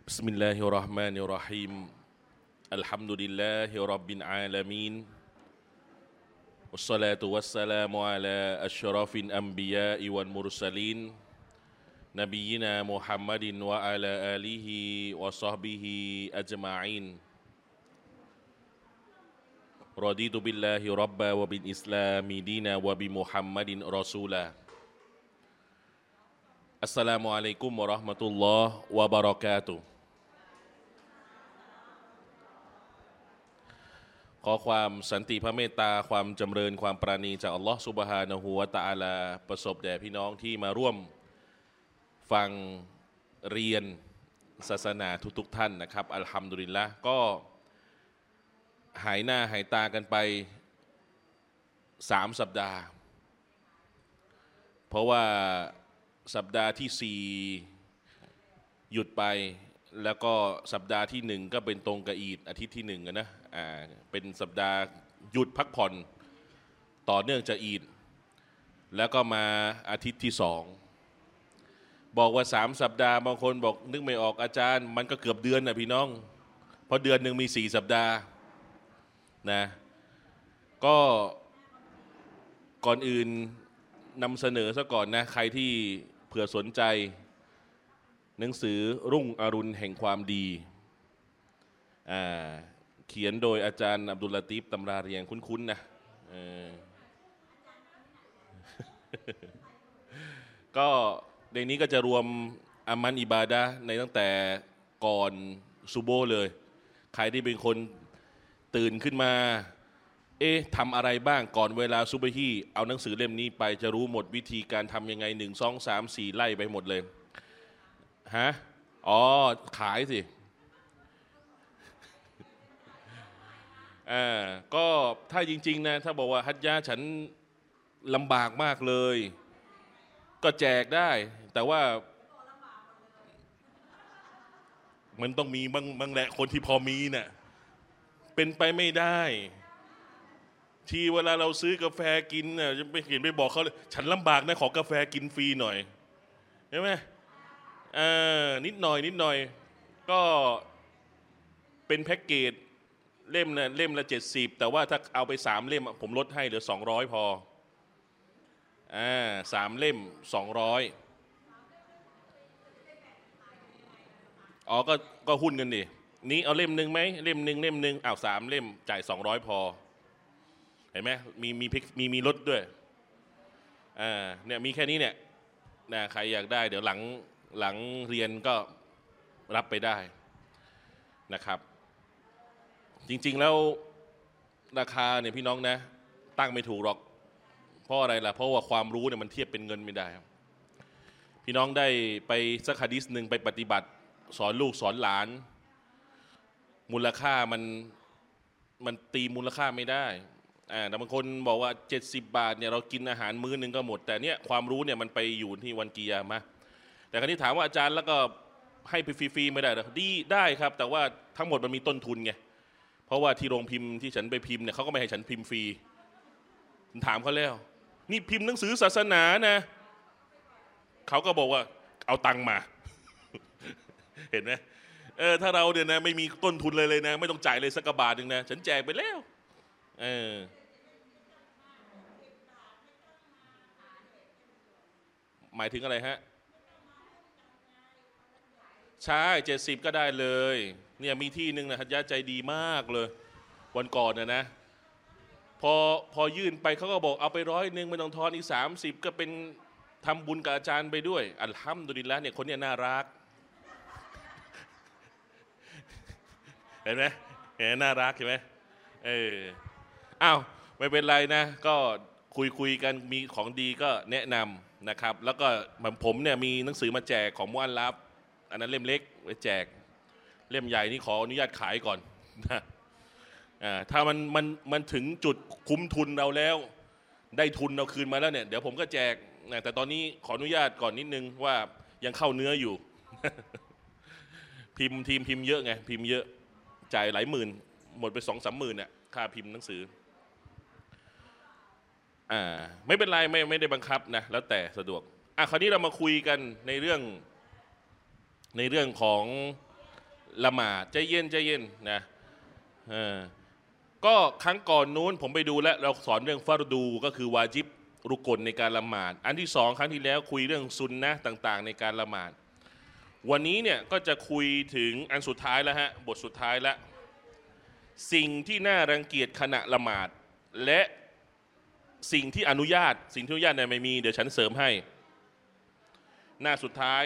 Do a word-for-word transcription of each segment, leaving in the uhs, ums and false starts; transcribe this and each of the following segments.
بسم الله الرحمن الرحيم الحمد لله رب العالمين والصلاة والسلام على أشرف الأنبياء والمرسلين نبينا محمد وعلى آله وصحبه أجمعين رضيت بالله ربا وبالإسلام دينا وبمحمد رسولا السلام عليكم ورحمة الله وبركاتهขอความสันติพระเมตตาความจำเริญความปราณีจากอัลลอฮฺซุบฮานะฮูวะตะอาลาประสบแด่พี่น้องที่มาร่วมฟังเรียนศาสนาทุกๆท่านนะครับอัลฮัมดุลิลละห์ก็หายหน้าหายตากันไปสามสัปดาห์เพราะว่าสัปดาห์ที่สี่หยุดไปแล้วก็สัปดาห์ที่หนึ่งก็เป็นตรงกับอีดอาทิตย์ที่หนึ่งนะอ่าเป็นสัปดาห์หยุดพักผ่อนต่อเนื่องจากอีดแล้วก็มาอาทิตย์ที่สองบอกว่าสามสัปดาห์บางคนบอกนึกไม่ออกอาจารย์มันก็เกือบเดือนนะพี่น้องเพราะเดือนหนึ่งมีสี่สัปดาห์นะก็ก่อนอื่นนำเสนอซะก่อนนะใครที่เผื่อสนใจหนังสือรุ่งอรุณแห่งความดีอ่าเขียนโดยอาจารย์อับดุลลาตีฟตำราเรียงคุ้นๆนะก็ในนี้ก็จะรวมอามันอิบาดะห์ในตั้งแต่ก่อนซุโบห์เลยใครที่เป็นคนตื่นขึ้นมาเอ๊ะทำอะไรบ้างก่อนเวลาซุบฮีเอาหนังสือเล่มนี้ไปจะรู้หมดวิธีการทำยังไงหนึ่งสองสามสี่ไล่ไปหมดเลยฮะอ๋อขายสิอ่าก็ถ้าจริงๆนะถ้าบอกว่าฮัจญะห์ฉันลำบากมากเลยก็แจกได้แต่ว่ามันต้องมีบางบางแหละคนที่พอมีเนี่ยเป็นไปไม่ได้ที่เวลาเราซื้อกาแฟกินน่ะจะไปเห็นไปบอกเขาเลยฉันลำบากนะขอกาแฟกินฟรีหน่อยใช่ไหมเออนิดหน่อยนิดหน่อยก็เป็นแพ็กเกจเล่มน่ะเล่มละเจ็ดสิบแต่ว่าถ้าเอาไปสามเล่มผมลดให้เหลือสองร้อยพออ่าสามเล่มสองร้อยอ๋อก็ก็หุ้นกันดินี้เอาเล่มหนึ่งไหมเล่มหนึ่งเล่มหนึ่งอ้าวสามเล่มจ่ายสองร้อยพอเห็นไหมมีมีมีมีลดด้วยอ่าเนี่ยมีแค่นี้เนี่ยนะใครอยากได้เดี๋ยวหลังหลังเรียนก็รับไปได้นะครับจริงๆแล้วราคาเนี่ยพี่น้องนะตั้งไม่ถูกหรอกเพราะอะไรล่ะเพราะว่าความรู้เนี่ยมันเทียบเป็นเงินไม่ได้พี่น้องได้ไปสักหะดีษหนึ่งไปปฏิบัติสอนลูกสอนหลานมูลค่ามันมันตีมูลค่าไม่ได้อ่าแต่บางคนบอกว่าเจ็ดสิบบาทเนี่ยเรากินอาหารมื้อนึงก็หมดแต่เนี่ยความรู้เนี่ยมันไปอยู่ที่วันกิยามะห์แต่คราวนี้ถามว่าอาจารย์แล้วก็ให้ฟรีๆไม่ได้หรอดีได้ครับแต่ว่าทั้งหมดมันมีต้นทุนไงเพราะว่าที่โรงพิมพ์ที่ฉันไปพิมพ์เนี่ยเขาก็ไม่ให้ฉันพิมพ์ฟรีถามเขาแล้วนี่พิมพ์หนังสือศาสนานะเขาก็บอกว่าเอาตังค์มา เห็นไหมเออถ้าเราเนี่ยนะไม่มีต้นทุนเลยเลยนะไม่ต้องจ่ายเลยสักกระบาทนึงนะฉันแจกไปแล้วเออหมายถึงอะไรฮะใช่เจ็ดสิบก็ได้เลยเนี่ยมีที่หนึ่งนะฮัจญะห์ใจดีมากเลยวันก่อนนะนะพอพอยื่นไปเขาก็บอกเอาไปร้อยหนึ่งไม่ต้องทอนอีกสามสิบก็เป็นทำบุญกับอาจารย์ไปด้วยอัลฮัมดุลิลละห์เนี่ยคนเนี่ยน่ารักเห็นไหมเห็นน่ารักเห็นไหมเอออ้าวไม่เป็นไรนะก็คุยคุยกันมีของดีก็แนะนำนะครับแล้วก็ผมเนี่ยมีหนังสือมาแจกของมุอัลลัฟอันนั้นเล่มเล็กไว้แจกเล่มใหญ่นี่ขออนุญาตขายก่อนนะอ่าถ้ามันมันมันถึงจุดคุ้มทุนเราแล้วได้ทุนเราคืนมาแล้วเนี่ยเดี๋ยวผมก็แจกนะแต่ตอนนี้ขออนุญาตก่อนนิดนึงว่ายังเข้าเนื้ออยู่ พิมพ์ทีมพิมพ์เยอะไงพิมพ์เยอะจ่ายหลายหมื่นหมดไปสองสามหมื่นเนี่ยค่าพิมพ์หนังสืออ่าไม่เป็นไรไม่ไม่ได้บังคับนะแล้วแต่สะดวกอ่ะคราวนี้เรามาคุยกันในเรื่องในเรื่องของละหมาดใจเย็นใจเย็นนะเออก็ครั้งก่อนนู้นผมไปดูแล้วเราสอนเรื่องฟารดูก็คือวาญิบรุกลในการละหมาดอันที่สองครั้งที่แล้วคุยเรื่องซุนนะต่างๆในการละหมาดวันนี้เนี่ยก็จะคุยถึงอันสุดท้ายแล้วฮะบทสุดท้ายแล้วสิ่งที่น่ารังเกียจขณะละหมาดและสิ่งที่อนุญาตสิ่งที่อนุญาตเนี่ยไม่มีเดี๋ยวฉันเสริมให้หน้าสุดท้าย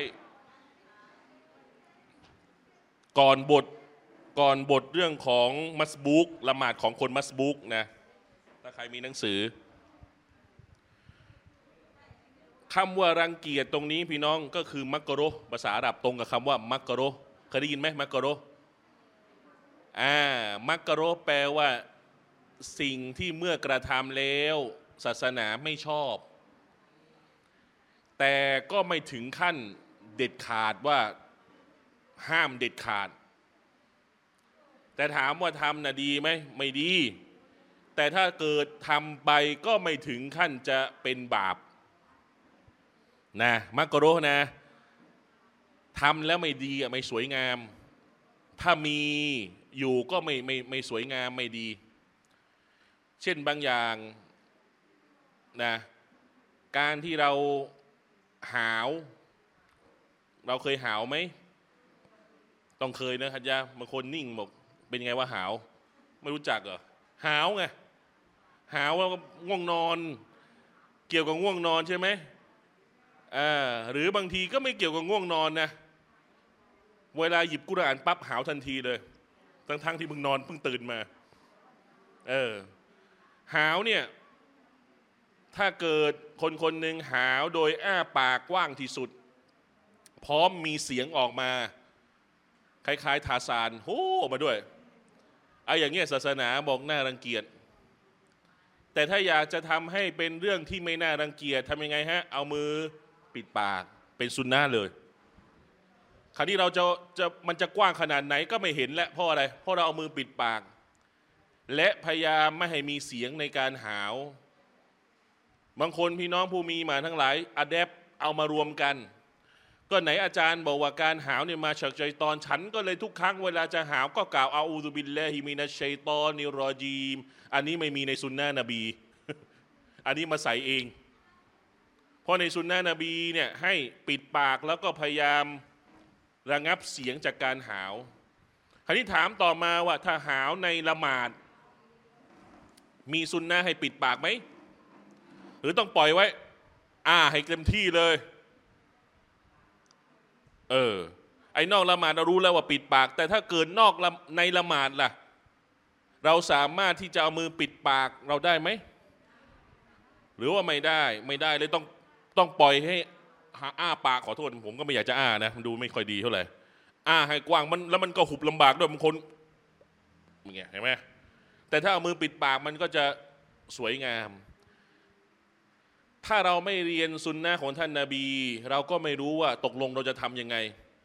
ก่อนบทก่อนบทเรื่องของมัสบุกละหมาดของคนมัสบุกนะถ้าใครมีหนังสือคำว่ารังเกียจตรงนี้พี่น้องก็คือมักกะโรภาษาอาหรับตรงกับคำว่ามักกะโรเคยได้ยินไหมมักกะโรอ่ามักกะโรแปลว่าสิ่งที่เมื่อกระทำแล้วศาสนาไม่ชอบแต่ก็ไม่ถึงขั้นเด็ดขาดว่าห้ามเด็ดขาดแต่ถามว่าทำน่ะดีไหมไม่ดีแต่ถ้าเกิดทำไปก็ไม่ถึงขั้นจะเป็นบาปนะมักกะโรนะทำแล้วไม่ดีอ่ะไม่สวยงามถ้ามีอยู่ก็ไม่ไม่ไม่สวยงามไม่ดีเช่นบางอย่างนะการที่เราหาวเราเคยหาวไหมต้องเคยนะฮัจญะบางคนนิ่งบอกเป็นไงว่าหาวไม่รู้จักเหรอหาวไงหาวแล้วง่วงนอนเกี่ยวกับง่วงนอนใช่ไหมอ่าหรือบางทีก็ไม่เกี่ยวกับง่วงนอนนะเวลาหยิบกุรอานปั๊บหาวทันทีเลยทั้งทั้งที่มึงนอนเพิ่งตื่นมาเออหาวเนี่ยถ้าเกิดคนคนหนึ่งหาวโดยอ้าปากกว้างที่สุดพร้อมมีเสียงออกมาคล้ายๆทาซานโห่มาด้วยไอ้อย่างเงี้ยศาสนาบอกน่ารังเกียจแต่ถ้าอยากจะทำให้เป็นเรื่องที่ไม่น่ารังเกียจทำยังไงฮะเอามือปิดปากเป็นซุนนะห์เลยคราวนี้เราจะจะมันจะกว้างขนาดไหนก็ไม่เห็นแล้วเพราะอะไรเพราะเราเอามือปิดปากและพยายามไม่ให้มีเสียงในการหาวบางคนพี่น้องผู้มีมาทั้งหลายอะแดปเอามารวมกันก็ไหนอาจารย์บอกว่าการหาวเนี่ยมาจากชัยฏอนฉันก็เลยทุกครั้งเวลาจะหาวก็กล่าวอาอูซุบิลลาฮิมินัชชัยฏอนิรรอญีมอันนี้ไม่มีในสุนนะนบี อันนี้มาใส่เองเพราะในสุนนะนบีเนี่ยให้ปิดปากแล้วก็พยายามระงับเสียงจากการหาวคราวนี้ถามต่อมาว่าถ้าหาวในละหมาดมีสุนนะให้ปิดปากไหมหรือต้องปล่อยไว้อ่าให้เต็มที่เลยเออไอ้นอกละหมาดเรารู้แล้วว่าปิดปากแต่ถ้าเกิดนอกในละหมาดล่ะเราสามารถที่จะเอามือปิดปากเราได้ไหมหรือว่าไม่ได้ไม่ได้เลยต้องต้องปล่อยให้อ้าปากขอโทษผมก็ไม่อยากจะอ้านะมันดูไม่ค่อยดีเท่าไหร่อ้าให้กว้างมันแล้วมันก็หุบลำบากด้วยบางคนอย่างเงี้ยเห็นไหมแต่ถ้าเอามือปิดปากมันก็จะสวยงามถ้าเราไม่เรียนซุนนะห์ของท่านนบีเราก็ไม่รู้ว่าตกลงเราจะทำยังไง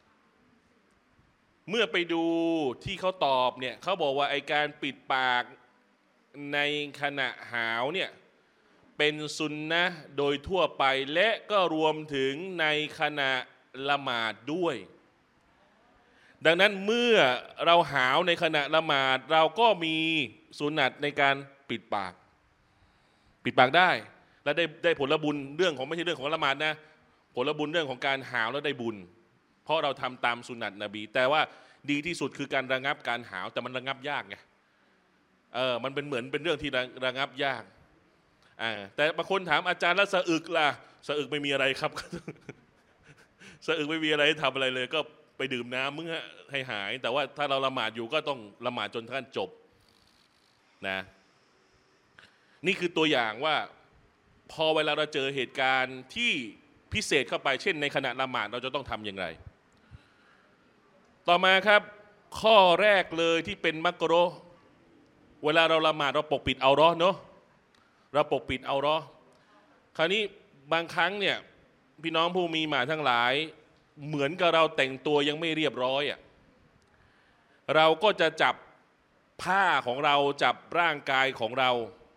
เมื่อไปดูที่เขาตอบเนี่ยเขาบอกว่าไอการปิดปากในขณะหาวเนี่ยเป็นซุนนะห์โดยทั่วไปและก็รวมถึงในขณะละหมาดด้วยดังนั้นเมื่อเราหาวในขณะละหมาดเราก็มีสุนัตในการปิดปากปิดปากได้และได้ได้ผลบุญเรื่องของไม่ใช่เรื่องของละหมาดนะผลบุญเรื่องของการหาวแล้วได้บุญเพราะเราทำตามสุนัตนบีแต่ว่าดีที่สุดคือการระงับการหาวแต่มันระงับยากไงเออมันเป็นเหมือนเป็นเรื่องที่ระงับยากอ่าแต่บางคนถามอาจารย์แล้วสะอึกล่ะสะอึกไม่มีอะไรครับ สะอึกไม่มีอะไรทำอะไรเลยก็ไปดื่มน้ำมึงฮะให้หายแต่ว่าถ้าเราละหมาดอยู่ก็ต้องละหมาดจนท่านจบนะนี่คือตัวอย่างว่าพอเวลาเราเจอเหตุการณ์ที่พิเศษเข้าไปเช่นในขณะละหมาดเราจะต้องทำอย่างไรต่อมาครับข้อแรกเลยที่เป็นมักรุฮ์เวลาเราละหมาดเราปกปิดเอาเราะห์เนาะเราปกปิดเอาเราะห์คราวนี้บางครั้งเนี่ยพี่น้องผู้มีหมาทั้งหลายเหมือนกับเราแต่งตัวยังไม่เรียบร้อยอ่ะเราก็จะจับผ้าของเราจับร่างกายของเรา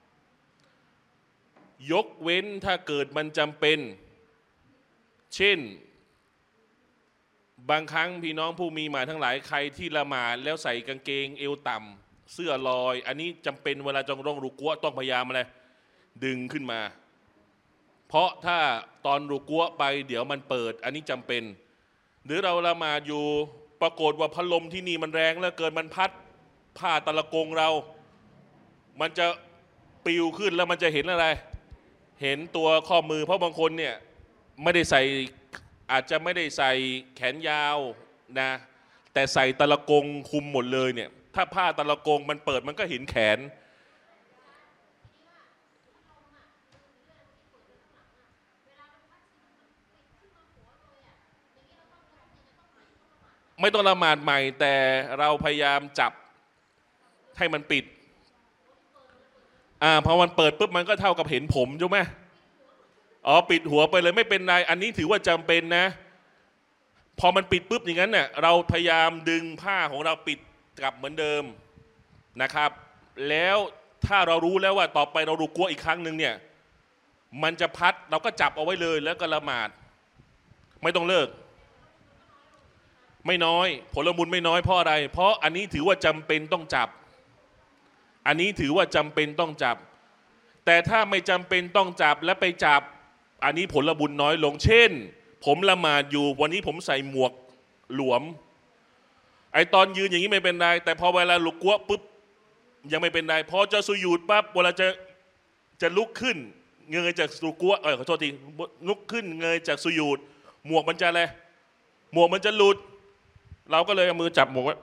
ยกเว้นถ้าเกิดมันจำเป็นเช่นบางครั้งพี่น้องผู้มีหมายทั้งหลายใครที่ละหมาดแล้วใส่กางเกงเอวต่ำเสื้อลอยอันนี้จำเป็นเวลาจงร้องรุกัวต้องพยายามอะไรดึงขึ้นมาเพราะถ้าตอนรุกัวไปเดี๋ยวมันเปิดอันนี้จำเป็นหรือเราละหมาดอยู่ปรากฏว่าพัดลมที่นี่มันแรงแล้วเกินมันพัดผ้าตะละกงเรามันจะปลิวขึ้นแล้วมันจะเห็นอะไรเห็นตัวข้อมือเพราะบางคนเนี่ยไม่ได้ใส่อาจจะไม่ได้ใส่แขนยาวนะแต่ใส่ตะละกงคุมหมดเลยเนี่ยถ้าผ้าตะละกงมันเปิดมันก็เห็นแขนไม่ต้องละหมาดใหม่แต่เราพยายามจับให้มันปิดอ่าพอมันเปิดปุ๊บมันก็เท่ากับเห็นผมใช่ไหมอ๋อปิดหัวไปเลยไม่เป็นไรอันนี้ถือว่าจำเป็นนะพอมันปิดปุ๊บอย่างนั้นเนี่ยเราพยายามดึงผ้าของเราปิดกลับเหมือนเดิมนะครับแล้วถ้าเรารู้แล้วว่าต่อไปเรารุกัวอีกครั้งหนึ่งเนี่ยมันจะพัดเราก็จับเอาไว้เลยแล้วก็ละหมาดไม่ต้องเลิกไม่น้อยผลบุญไม่น้อยเพราะอะไรเพราะอันนี้ถือว่าจำเป็นต้องจับอันนี้ถือว่าจำเป็นต้องจับแต่ถ้าไม่จำเป็นต้องจับและไปจับอันนี้ผลบุญน้อยลงเช่นผมละหมาดอยู่วันนี้ผมใส่หมวกหลวมไอตอนยืนอย่างนี้ไม่เป็นไรแต่พอเวลาลุกกัวปุ๊บยังไม่เป็นไรพอจะสุญูดปั๊บเวลาจะจะลุกขึ้นเงยจากสุกัวเออขอโทษทีลุกขึ้นเงยจากสุญูดหมวกมันจะอะไรหมวกมันจะหลุดเราก็เลยเอามือจับหมวกไว้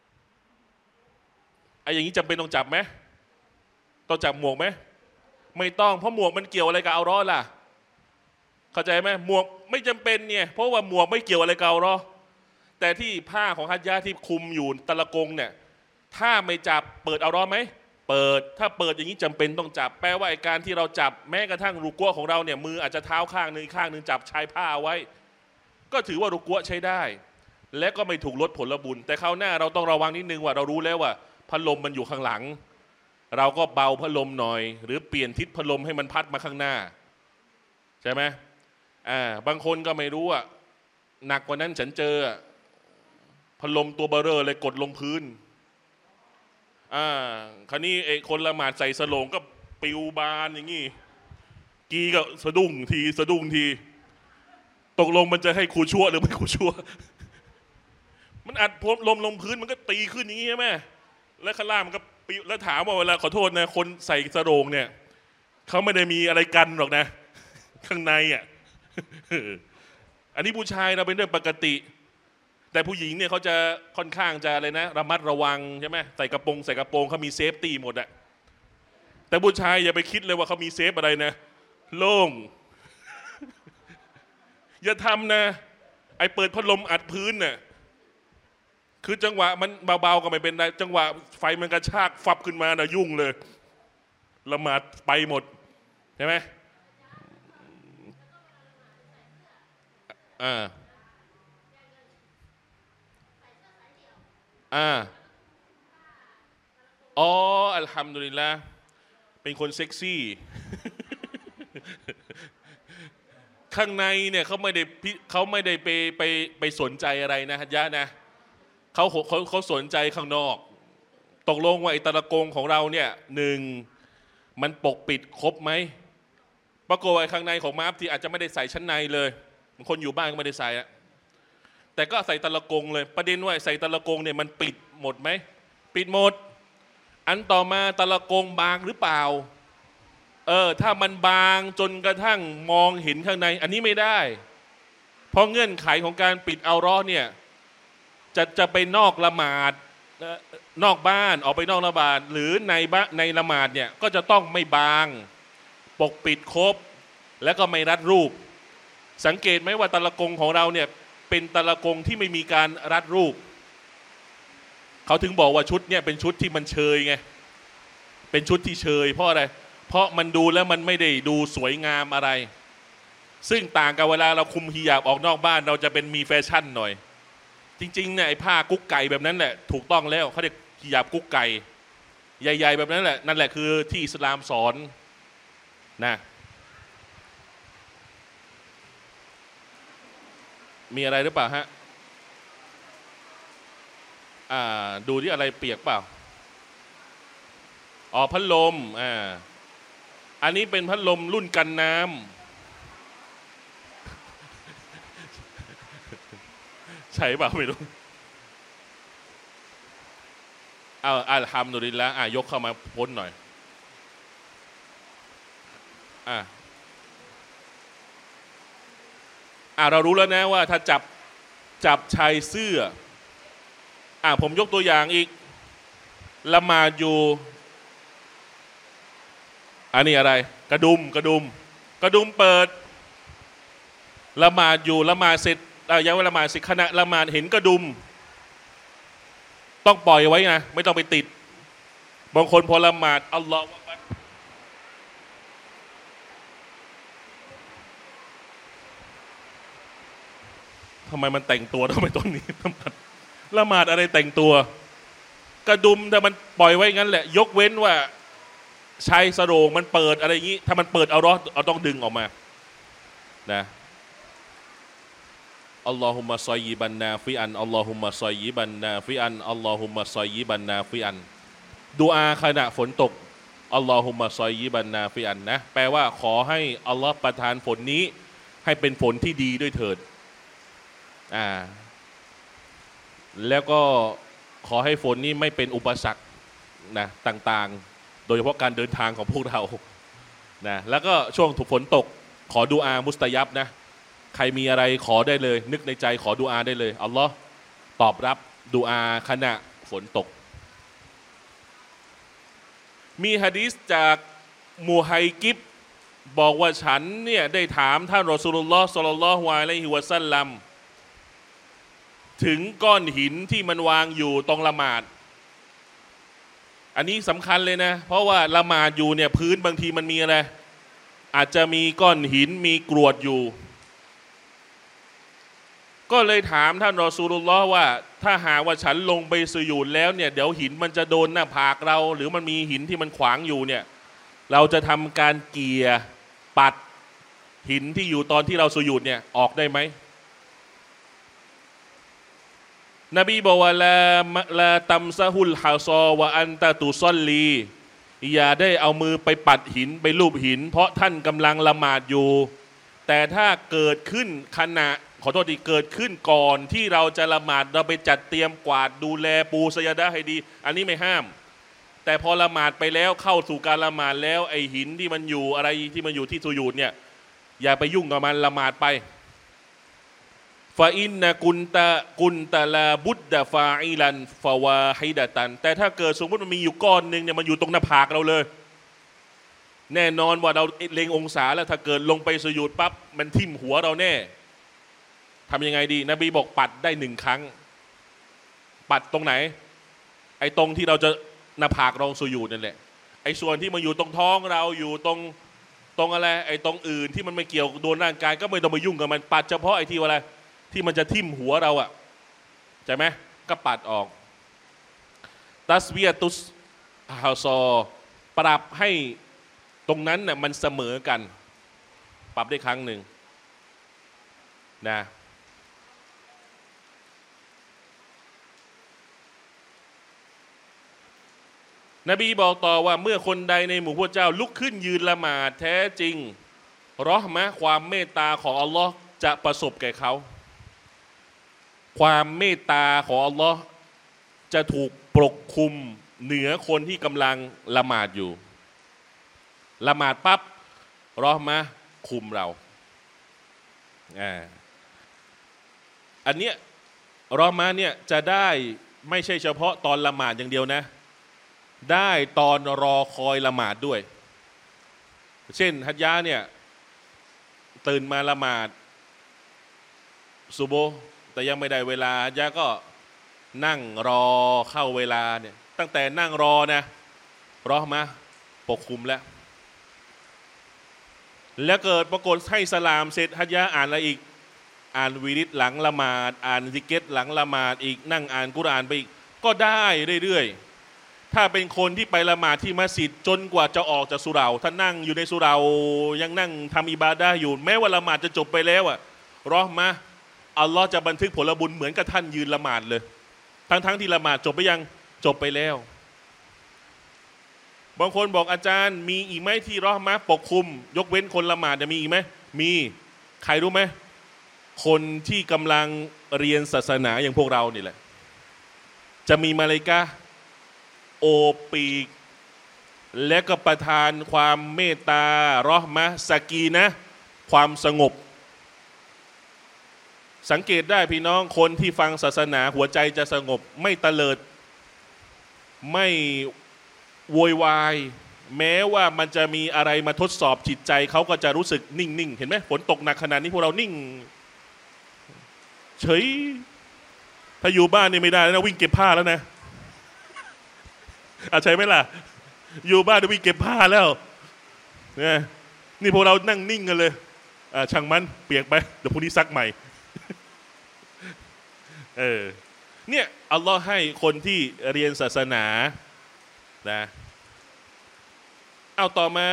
ไออย่างนี้จำเป็นต้องจับไหมต้องจับหมวกไหมไม่ต้องเพราะหมวกมันเกี่ยวอะไรกับเอาร้อนล่ะเข้าใจไหมหมวกไม่จำเป็นเนี่ยเพราะว่าหมวกไม่เกี่ยวอะไรกับเอาร้อนแต่ที่ผ้าของฮัจญะที่คุมอยู่ตะละกงเนี่ยถ้าไม่จับเปิดเอาร้อนไหมเปิดถ้าเปิดอย่างนี้จำเป็นต้องจับแปลว่าไอการที่เราจับแม้กระทั่งรุกัวของเราเนี่ยมืออาจจะเท้าข้างหนึ่งข้างหนึ่งจับชายผ้าไว้ก็ถือว่ารุกัวใช้ได้และก็ไม่ถูกลดผลบุญแต่คราวหน้าเราต้องระวังนิดนึงว่าเรารู้แล้วว่าพัดลมมันอยู่ข้างหลังเราก็เบาพัดลมหน่อยหรือเปลี่ยนทิศพัดลมให้มันพัดมาข้างหน้าใช่ไหมอ่าบางคนก็ไม่รู้อ่ะหนักกว่านั้นฉันเจอพัดลมตัวเบอร์เรอเลยกดลงพื้นอ่าคราวนี้ไอ้คนละหมาดใส่สโลงก็ปิวบานอย่างงี้กีก็สะดุ้งทีสะดุ้งทีตกลงมันจะให้ครูชั่วหรือไม่ครูชั่วมันอัดพลมลงพื้นมันก็ตีขึ้นอย่างงี้ใช่ไหมแล้วข้างล่างมันก็ปิวแล้วถามว่าเวลาขอโทษนะคนใส่สโลงเนี่ยเขาไม่ได้มีอะไรกันหรอกนะข้างในอ่ะอันนี้ผู้ชายเราเป็นเรื่องปกติแต่ผู้หญิงเนี่ยเขาจะค่อนข้างจะอะไรนะระมัดระวังใช่ไหมใส่กระโปรงใส่กระโปรงเขามีเซฟตี้หมดอะแต่ผู้ชายอย่าไปคิดเลยว่าเขามีเซฟอะไรนะโล่งอย่าทำนะไอเปิดพัดลมอัดพื้นน่ะคือจังหวะมันเบาๆก็ไม่เป็นไรจังหวะไฟมันกระชากฟับขึ้นมานะยุ่งเลยละหมาดไปหมดใช่ไหมอ่าอ่าอ๋ออัลฮัมดุลิลละห์เป็นคนเซ็กซี่ข้างในเนี่ยเขาไม่ได้เขาไม่ได้ไปไปไปสนใจอะไรนะฮัจญะนะเขาเขาเขาสนใจข้างนอกตกลงว่าไอ้ตะละกงของเราเนี่ยหนึ่งมันปกปิดครบไหมปรากฏว่าข้างในของมาฟที่อาจจะไม่ได้ใส่ชั้นในเลยบางคนอยู่บ้านก็ไม่ได้ใส่อะแต่ก็ใส่ตะละกงเลยประเด็นว่าใส่ตะละกงเนี่ยมันปิดหมดไหมปิดหมดอันต่อมาตะละกงบางหรือเปล่าเออถ้ามันบางจนกระทั่งมองเห็นข้างในอันนี้ไม่ได้เพราะเงื่อนไขของการปิดเอาร้อเนี่ยจะจะไปนอกละหมาดนอกบ้านออกไปนอกละหมาดหรือในบ้านในละหมาดเนี่ยก็จะต้องไม่บางปกปิดครบและก็ไม่รัดรูปสังเกตไหมว่าตะละกงของเราเนี่ยเป็นตะละกงที่ไม่มีการรัดรูปเขาถึงบอกว่าชุดเนี่ยเป็นชุดที่มันเชยไงเป็นชุดที่เชยเพราะอะไรเพราะมันดูแล้วมันไม่ได้ดูสวยงามอะไรซึ่งต่างกับเวลาเราคุมฮิญาบออกนอกบ้านเราจะเป็นมีแฟชั่นหน่อยจริงๆเนี่ยไอ้ผ้ากุ๊กไก่แบบนั้นแหละถูกต้องแล้วเขาเรียกฮิญาบกุ๊กไก่ใหญ่ๆแบบนั้นแหละนั่นแหละคือที่อิสลามสอนนะมีอะไรหรือเปล่าฮะอ่าดูที่อะไรเปียกเปล่าอ๋อพัดลมอ่าอันนี้เป็นพัดลมรุ่นกันน้ำใช่เปล่าไม่รู้เอาอัลฮัมดุลิลละห์อ่ะยกเข้ามาพ้นหน่อยอ่ะอ่ะเรารู้แล้วนะว่าถ้าจับจับชายเสื้ออ่ะผมยกตัวอย่างอีกละหมาดอยู่อันนี้อะไรกระดุมกระดุมกระดุมเปิดละหมาดอยู่ละหมาดเสร็จยังไม่ละหมาดเสร็จขณะละหมาดเห็นกระดุมต้องปล่อยไว้นะไม่ต้องไปติดบางคนพอละหมาดอัลลอฮฺทำไมมันแต่งตัวทำไมตรงนี้ละหมาดอะไรแต่งตัวกระดุมแต่มันปล่อยไว้งั้นแหละยกเว้นว่าชายสโรงมันเปิดอะไรอย่างนี้ถ้ามันเปิดเอารอเอาต้องดึงออกมานะอัลลอฮุมะซอยยิบันนาฟิอันอัลลอฮุมะซอยยิบันนาฟิอันอัลลอฮุมะซอยยิบันนาฟิอันดุอาขณะฝนตกอัลลอฮุมะซอยยิบันนาฟิอันนะแปลว่าขอให้อัลลอฮ์ประทานฝนนี้ให้เป็นฝนที่ดีด้วยเถิดอ่าแล้วก็ขอให้ฝนนี้ไม่เป็นอุปสรรคนะต่างๆโดยเฉพาะการเดินทางของพวกเรานะแล้วก็ช่วงถูกฝนตกขอดุอามุสตะยับนะใครมีอะไรขอได้เลยนึกในใจขอดุอาได้เลยอัลลอฮ์ตอบรับดุอาขณะฝนตกมีหะดีษจากมูไฮกิบบอกว่าฉันเนี่ยได้ถามท่านรอซูลุลลอฮ์ศ็อลลัลลอฮุอะลัยฮิวะซัลลัมถึงก้อนหินที่มันวางอยู่ตรงละหมาดอันนี้สำคัญเลยนะเพราะว่าละหมาดอยู่เนี่ยพื้นบางทีมันมีอะไรอาจจะมีก้อนหินมีกรวดอยู่ก็เลยถามท่านรอซูลุลลอฮ์ว่าถ้าหากว่าฉันลงไปสุญูดแล้วเนี่ยเดี๋ยวหินมันจะโดนหน้าผากเราหรือมันมีหินที่มันขวางอยู่เนี่ยเราจะทำการเกี่ยปัดหินที่อยู่ตอนที่เราสุญูดเนี่ยออกได้ไหมนบีบอกว่าลาลาตัมซะฮุลฮาซอวะอันตะตุซอลลีอย่าได้เอามือไปปัดหินไปลูบหินเพราะท่านกำลังละหมาดอยู่แต่ถ้าเกิดขึ้นขณะขอโทษทีเกิดขึ้นก่อนที่เราจะละหมาดเราไปจัดเตรียมกวาดดูแลปูซะยาดะห์ให้ดีอันนี้ไม่ห้ามแต่พอละหมาดไปแล้วเข้าสู่การละหมาดแล้วไอหินที่มันอยู่อะไรที่มันอยู่ที่สุญูดเนี่ยอย่าไปยุ่งกับมันละหมาดไปฟาอินนะกุนตะกุนตะลาบุดดะฟาอิลันฟาวาฮิดะตันแต่ถ้าเกิดสมมติมันมีอยู่ก้อนหนึ่งเนี่ยมันอยู่ตรงหน้าผากเราเลยแน่นอนว่าเราเล็งองศาแล้วถ้าเกิดลงไปสุญูดปั๊บมันทิ่มหัวเราแน่ทำยังไงดีนบีบอกปัดได้หนึ่งครั้งปัดตรงไหนไอ้ตรงที่เราจะหน้าผากเราสุญูดนั่นแหละไอ้ส่วนที่มันอยู่ตรงท้องเราอยู่ตรงตรงอะไรไอ้ตรงอื่นที่มันไม่เกี่ยวโดนร่างกายก็ไม่ต้องไปยุ่งกับมันปัดเฉพาะไอ้ที่อะไรที่มันจะทิ่มหัวเราอะใช่ไหมก็ปัดออกตัสเวียตุสฮาซอปรับให้ตรงนั้นน่ะมันเสมอกันปรับได้ครั้งหนึ่งนะนบีบอกต่อว่าเมื่อคนใดในหมู่พวกเจ้าลุกขึ้นยืนละหมาดแท้จริงเราะห์มะห์ความเมตตาของอัลลอฮ์จะประสบแก่เขาความเมตตาของอัลลอฮ์จะถูกปกคลุมเหนือคนที่กำลังละหมาดอยู่ละหมาดปั๊บเราะห์มะห์คุมเราอ่าอันเนี้ยเราะห์มะห์เนี่ยจะได้ไม่ใช่เฉพาะตอนละหมาดอย่างเดียวนะได้ตอนรอคอยละหมาดด้วยเช่นฮัจญะห์เนี่ยตื่นมาละหมาดซุบฮ์แต่ยังไม่ได้เวลาฮัจญะห์ก็นั่งรอเข้าเวลาเนี่ยตั้งแต่นั่งรอนะเราะห์มะห์ปกคลุมแล้วแล้วเกิดปรากฏให้สลามเสร็จฮัจญะห์อ่านอะไรอีกอ่านวิริดหลังละหมาดอ่านซิกเก็ตหลังละหมาดอีกนั่งอ่านกุรอานไปอีกก็ได้เรื่อยๆถ้าเป็นคนที่ไปละหมาดที่มัสยิดจนกว่าจะออกจากสุเหร่าถ้านั่งอยู่ในสุเหร่ายังนั่งทำอิบาดะห์อยู่แม้ว่าละหมาดจะจบไปแล้วอะเราะห์มะห์อัลลอฮ์จะบันทึกผลบุญเหมือนกับท่านยืนละหมาดเลยทั้งทั้งที่ละหมาดจบไปยังจบไปแล้วบางคนบอกอาจารย์มีอีกไหมที่เราะห์มะห์ปกคลุมยกเว้นคนละหมาดจะมีอีกไหมมีใครรู้ไหมคนที่กำลังเรียนศาสนาอย่างพวกเรานี่แหละจะมีมาลาอิกะฮ์โอบปีกและก็ประทานความเมตตาเราะห์มะห์ซะกีนะห์ความสงบสังเกตได้พี่น้องคนที่ฟังศาสนาหัวใจจะสงบไม่เตลิดไม่โวยวายแม้ว่ามันจะมีอะไรมาทดสอบจิตใจเขาก็จะรู้สึกนิ่งๆเห็นไหมฝนตกหนักขนาดนี้พวกเรานิ่งเฉยถ้าอยู่บ้านนี่ไม่ได้นะวิ่งเก็บผ้าแล้วนะอาใช่ไหมล่ะอยู่บ้านจะวิ่งเก็บผ้าแล้วเนี่ยนี่พวกเรานั่งนิ่งกันเลยอ่าช่างมันเปียกไปเดี๋ยวพรุ่งนี้ซักใหม่เออเนี่ยอัลลอฮ์ให้คนที่เรียนศาสนานะเอาต่อมา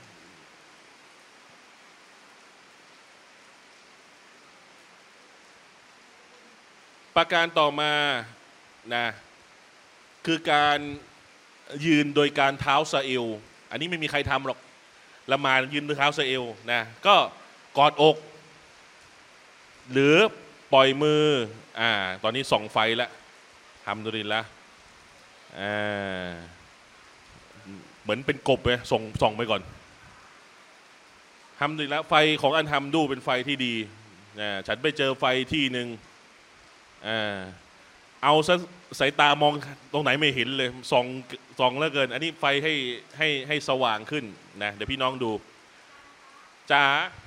ประการต่อมานะคือการยืนโดยการเท้าสะเอวอันนี้ไม่มีใครทำหรอกละหมาดยืนโดยเท้าสะเอวนะก็กอดอกหรือปล่อยมืออ่าตอนนี้ส่องไฟแล้วทำดูดิละอ่าเหมือนเป็นกบเลยส่องส่องไปก่อนทำดูดิละไฟของอันทำดูเป็นไฟที่ดีนะฉันไปเจอไฟที่หนึ่งอ่าเอาซะสายตามองตรงไหนไม่เห็นเลยส่องส่องแล้วเกินอันนี้ไฟให้ให้ให้สว่างขึ้นนะเดี๋ยวพี่น้องดูจ๋า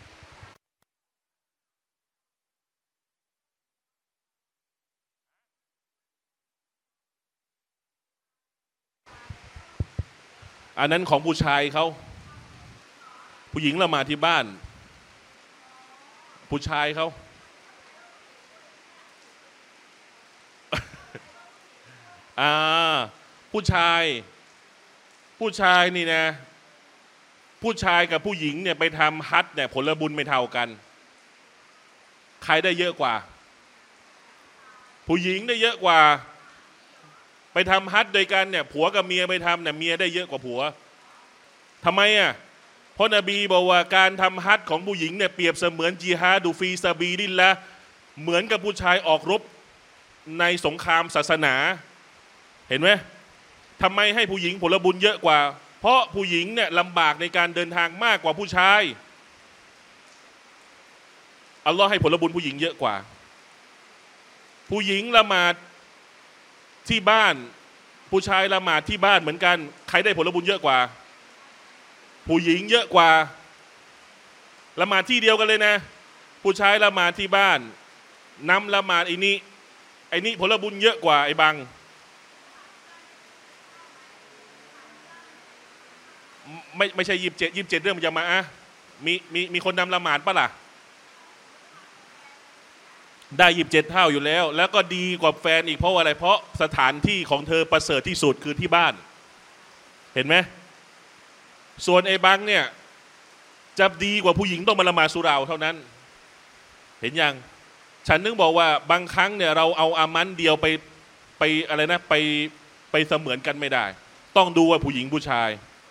อันนั้นของผู้ชายเขาผู้หญิงละหมาดที่บ้านผู้ชายเขาอ่าผู้ชายผู้ชายนี่นะผู้ชายกับผู้หญิงเนี่ยไปทำฮัจญ์เนี่ยผลบุญไม่เท่ากันใครได้เยอะกว่าผู้หญิงได้เยอะกว่าไปทำฮัจญ์โดยกันเนี่ยผัวกับเมียไปทำเนี่ยเมียได้เยอะกว่าผัวทำไมอ่ะเพราะนบีบอกว่าการทำฮัจญ์ของผู้หญิงเนี่ยเปรียบเสมือนจิฮาดุฟีซาบีลิลละห์เหมือนกับผู้ชายออกรบในสงครามศาสนาเห็นไหมทำไมให้ผู้หญิงผลบุญเยอะกว่าเพราะผู้หญิงเนี่ยลำบากในการเดินทางมากกว่าผู้ชายอัลลอฮ์ให้ผลบุญผู้หญิงเยอะกว่าผู้หญิงละหมาดที่บ้านผู้ชายละหมาดที่บ้านเหมือนกันใครได้ผลบุญเยอะกว่าผู้หญิงเยอะกว่าละหมาดที่เดียวกันเลยนะผู้ชายละหมาดที่บ้านนำละหมาดไอ้นี่ไอ้นี่ผลบุญเยอะกว่าไอ้บังไม่ไม่ใช่ยี่สิบเจ็ดยี่สิบเจ็ดเรื่องมันจะมาอ่ะมีมีมีคนนำละหมาดปะล่ะได้ยี่สิบเจ็ดเท่าอยู่แล้วแล้วก็ดีกว่าแฟนอีกเพราะอะไรเพราะสถานที่ของเธอประเสริฐที่สุดคือที่บ้านเห็นไหมส่วนไอ้บังเนี่ยจะดีกว่าผู้หญิงต้องมาละหมาดสุเราเท่านั้นเห็นยังฉันนึกบอกว่าบางครั้งเนี่ยเราเอาอามันเดียวไปไปอะไรนะไปไปเสมือนกันไม่ได้ต้องดูว่าผู้หญิงผู้ชาย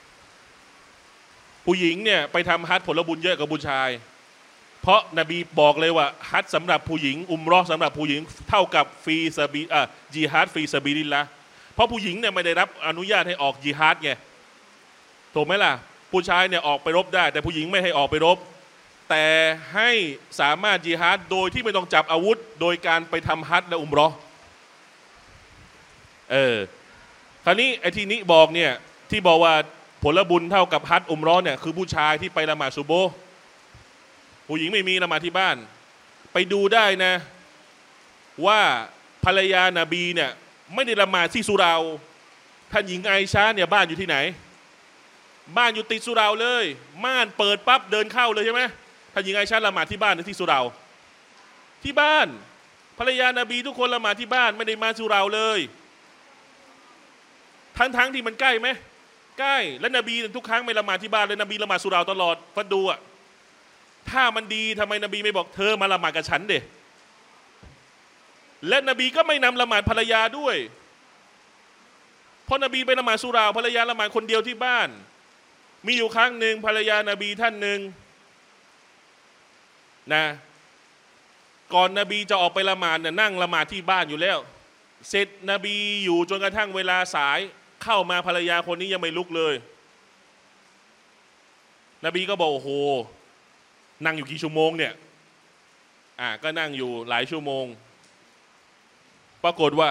ผู้หญิงเนี่ยไปทำฮัจญ์ผลบุญเยอะกว่าผู้ชายเพราะนบีบอกเลยว่าฮัจญ์สำหรับผู้หญิงอุมเราะห์สำหรับผู้หญิงเท่ากับฟีซาบีอ่ะญิฮาดฟีซาบิลิลละห์เพราะผู้หญิงเนี่ยไม่ได้รับอนุญาตให้ออกญิฮาดไงถูกไหมล่ะผู้ชายเนี่ยออกไปรบได้แต่ผู้หญิงไม่ให้ออกไปรบแต่ให้สามารถญิฮาดโดยที่ไม่ต้องจับอาวุธโดยการไปทำฮัจญ์และอุมเราะห์เออคราวนี้ไอ้ที่นี้บอกเนี่ยที่บอกว่าผลบุญเท่ากับฮัจญ์อุมเราะห์เนี่ยคือผู้ชายที่ไปละหมาดซุบฮ์ผู้หญิงไม่มีละหมาดที่บ้านไปดูได้นะว่าภรรยานาบีเนี่ยไม่ได้ละหมาดที่สุเราท่านหญิงไอชาเนี่ยบ้านอยู่ที่ไหนบ้านอยู่ติดสุเราเลยม่านเปิดปั๊บเดินเข้าเลยใช่ไหมท่านหญิงไอชาละหมาดที่บ้านหรือที่สุเราที่บ้านภรรยานาบีทุกคนละหมาดที่บ้านไม่ได้มาสุเราเลยทั้งๆที่มันใกล้ไหมใกล้และนบีทุกครั้งไม่ละหมาดที่บ้านเลยนบีละหมาดสุเราตลอดฟัดดูอ่ะถ้ามันดีทำไมนบีไม่บอกเธอมาละหมาดกับฉันเด็และนบีก็ไม่นำละหมาดภรรยาด้วยเพราะนบีไปละหมาดสุราภรรยาละหมาดคนเดียวที่บ้านมีอยู่ครั้งหนึ่งภรรยานบีท่านหนึ่งนะก่อนนบีจะออกไปละหมาดเนี่ยนั่งละหมาดที่บ้านอยู่แล้วเสร็จนบีอยู่จนกระทั่งเวลาสายเข้ามาภรรยาคนนี้ยังไม่ลุกเลยนบีก็บอกโอ้โหนั่งอยู่กี่ชั่วโมงเนี่ยอ่าก็นั่งอยู่หลายชั่วโมงปรากฏว่า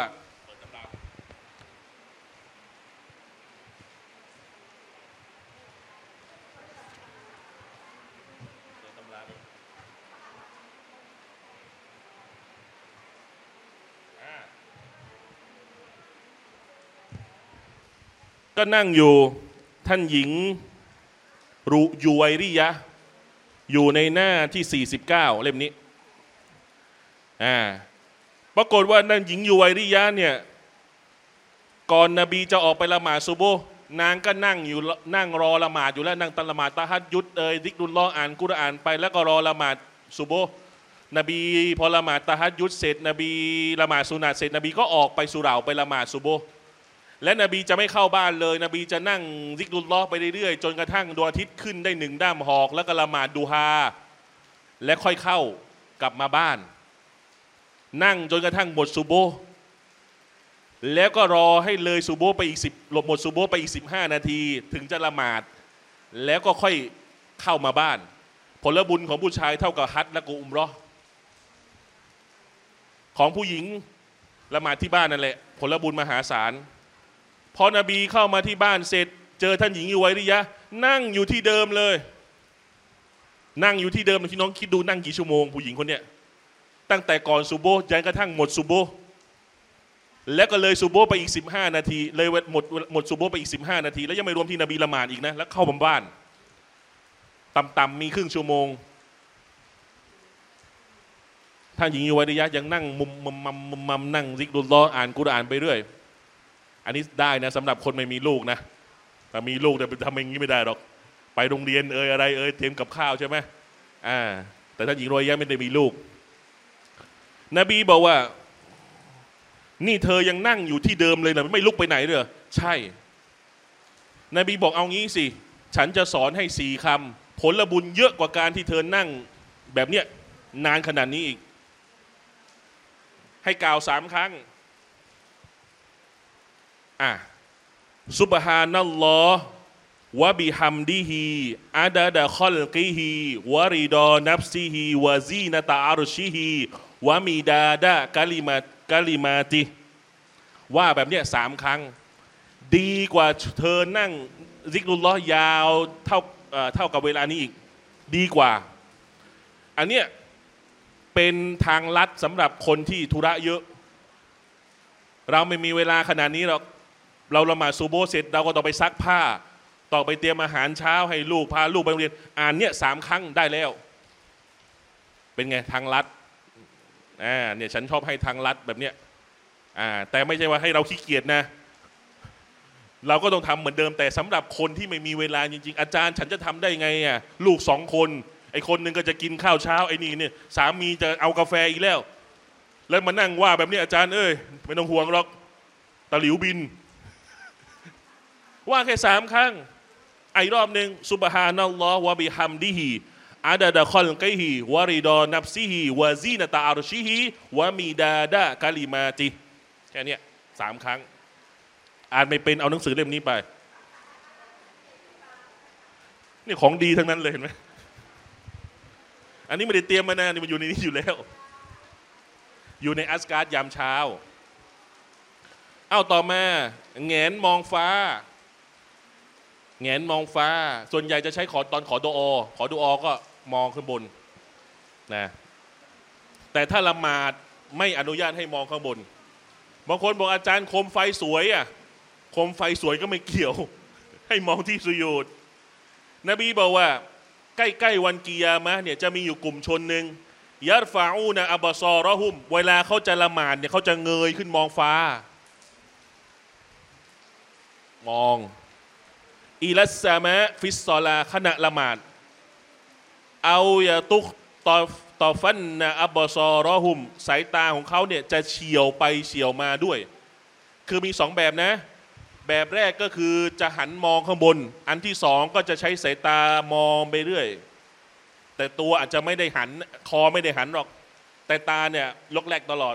ก็นั่งอยู่ท่านหญิงรุยูไวริยะอยู่ในหน้าที่สี่สิบเก้าเล่มนี้อ่าปรากฏว่านั่นหญิงยูไวริยะเนี่ยก่อนนบีจะออกไปละหมาดซุบฮ์นางก็นั่งอยู่นั่งรอละหมาดอยู่แล้วนั่งตะละหมาดตะฮัดยุดเอ่ยดิกรุลลอฮ์อ่านกุรอานไปแล้วก็รอละหมาดซุบฮ์นบีพอละหมาดตะฮัดยุดเสร็จนบีละหมาดสุนัตเสร็จนบีก็ออกไปสุเหร่าไปละหมาดซุบฮ์และนบีจะไม่เข้าบ้านเลยนบีจะนั่งซิกรุลลอฮ์ไปเรื่อยๆจนกระทั่งดวงอาทิตย์ขึ้นได้หนึ่งด้ามหอกแล้วก็ละหมาดดูฮาและค่อยเข้ากลับมาบ้านนั่งจนกระทั่งหมดซุบฮ์แล้วก็รอให้เลยซุบฮ์ไปอีกสิบหลบหมดซุบฮ์ไปอีกสิบห้านาทีถึงจะละหมาดแล้วก็ค่อยเข้ามาบ้านผลบุญของผู้ชายเท่ากับฮัจญ์และก็อุมเราะห์ของผู้หญิงละหมาดที่บ้านนั่นแหละผลบุญมหาศาลพอนบีเข้ามาที่บ้านเสร็จเจอท่านหญิงยูไวริยะนั่งอยู่ที่เดิมเลยนั่งอยู่ที่เดิมที่น้องคิดดูนั่งกี่ชั่วโมงผู้หญิงคนเนี้ยตั้งแต่ก่อนซุบฮ์จนกระทั่งหมดซุบฮ์แล้วก็เลยซุบฮ์ไปอีกสิบห้านาทีเลยหมดหมดซุบฮ์ไปอีกสิบห้านาทีแล้วยังไม่รวมที่นบีละหมาดอีกนะแล้วเข้าบ้านต่ำๆมีครึ่งชั่วโมงท่านหญิงยูไวริยะยังนั่งมุมมัมมัมมัมนั่งซิกรุลลอฮ์อ่านกุรอานไปเรื่อยอันนี้ได้นะสำหรับคนไม่มีลูกนะแต่มีลูกแต่ทำอย่างนี้ไม่ได้หรอกไปโรงเรียนเอ่ยอะไรเอ่ยเตรียมกับข้าวใช่ไหมอ่าแต่ท่านหญิงยูไวริยะไม่ได้มีลูกนบีบอกว่านี่เธอยังนั่งอยู่ที่เดิมเลยนะไม่ลุกไปไหนเลยใช่นบีบอกเอางี้สิฉันจะสอนให้สี่คำผลบุญเยอะกว่าการที่เธอนั่งแบบเนี้ยนานขนาดนี้อีกให้กล่าวสามครั้งอ่ะซุบฮานัลลอฮ์วะบิฮัมดิฮิอาดะดะคอลกิฮิวะริดอนัฟซิฮิวะซีนะตะอารุชิฮิวะมีดาดะกะลิมาตกะลิมาติว่าแบบเนี้ยสามครั้งดีกว่าเธอนั่งซิกรุลลอฮ์ยาวเท่าเท่ากับเวลานี้อีกดีกว่าอันเนี้ยเป็นทางลัดสำหรับคนที่ธุระเยอะเราไม่มีเวลาขนาดนี้หรอกเราละหมาดซุบฮ์เสร็จเราก็ต้องไปซักผ้าต้องไปเตรียมอาหารเช้าให้ลูกพาลูกไปโรงเรียนอ่านเนี่ยสามครั้งได้แล้วเป็นไงทางลัดอ่าเนี่ยฉันชอบให้ทางลัดแบบเนี้ยอ่าแต่ไม่ใช่ว่าให้เราขี้เกียจนะเราก็ต้องทำเหมือนเดิมแต่สำหรับคนที่ไม่มีเวลาจริงๆอาจารย์ฉันจะทำได้ไงอ่ะลูกสองคนไอ้คนหนึ่งก็จะกินข้าวเช้าไอ้นี่เนี่ยสามีจะเอากาแฟอีกแล้วแล้วมานั่งว่าแบบนี้อาจารย์เอ้ยไม่ต้องห่วงหรอกตะหลิวบินว่าแค่สามครั้งไอ้รอบหนึ่งซุบฮานัลลอฮ์วะบิฮัมดิฮิอาดะดะคอลกิฮิวะริดอนัฟซิฮิวะซีนะตะอารุชิฮิวะมีดาดะกะลิมาติแค่นี้สามครั้งอ่านไม่เป็นเอาหนังสือเล่มนี้ไปนี่ของดีทั้งนั้นเลยเห็นไหมอันนี้ไม่ได้เตรียมมานะนี่มันอยู่ในนี้อยู่แล้วอยู่ในอัสการ์ดยามเช้าเอาต่อมาแงนมองฟ้าแงนมองฟ้าส่วนใหญ่จะใช้ขอตอนขอดุอาขอดุอาก็มองขึ้นบนนะแต่ถ้าละหมาดไม่อนุญาตให้มองข้างบนบางคนบอกอาจารย์โคมไฟสวยอ่ะโคมไฟสวยก็ไม่เกี่ยวให้มองที่สุญูดนบีบอกว่าใกล้ๆวันกิยามะห์เนี่ยจะมีอยู่กลุ่มชนหนึ่งยัรฟาอูนะอับซอรอฮุมเวลาเขาจะละหมาดเนี่ยเขาจะเงยขึ้นมองฟ้ามองอิลัสซามะฟิสซอลาขณะละหมาดเอายาตุกต่อต่อฟันนะอับบซอรอหุมสายตาของเขาเนี่ยจะเฉียวไปเฉียวมาด้วยคือมีสองแบบนะแบบแรกก็คือจะหันมองข้างบนอันที่สองก็จะใช้สายตามองไปเรื่อยแต่ตัวอาจจะไม่ได้หันคอไม่ได้หันหรอกแต่ตาเนี่ยลกแลกตลอด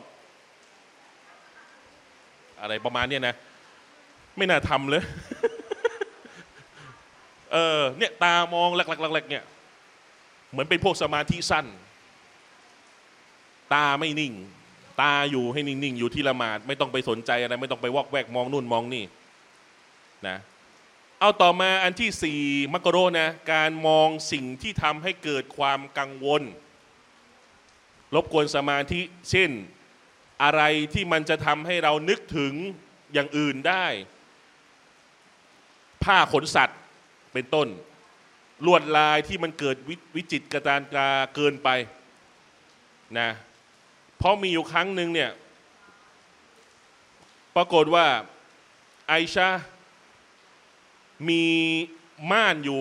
อะไรประมาณนี้นะไม่น่าทำเลย เออเนี่ยตามองแหลกๆๆเนี่ยเหมือนเป็นพวกสมาธิสั้นตาไม่นิ่งตาอยู่ให้นิ่งๆอยู่ที่ละหมาดไม่ต้องไปสนใจอะไรไม่ต้องไปวอกแวกมองนู่นมองนี่นะเอาต่อมาอันที่สี่มักกะโรนะการมองสิ่งที่ทำให้เกิดความกังวลรบกวนสมาธิเช่นอะไรที่มันจะทำให้เรานึกถึงอย่างอื่นได้ผ้าขนสัตว์เป็นต้นลวดลายที่มันเกิด ว, วิจิตรการตาเกินไปนะเพราะมีอยู่ครั้งหนึ่งเนี่ยปรากฏว่าไอชามีม่านอยู่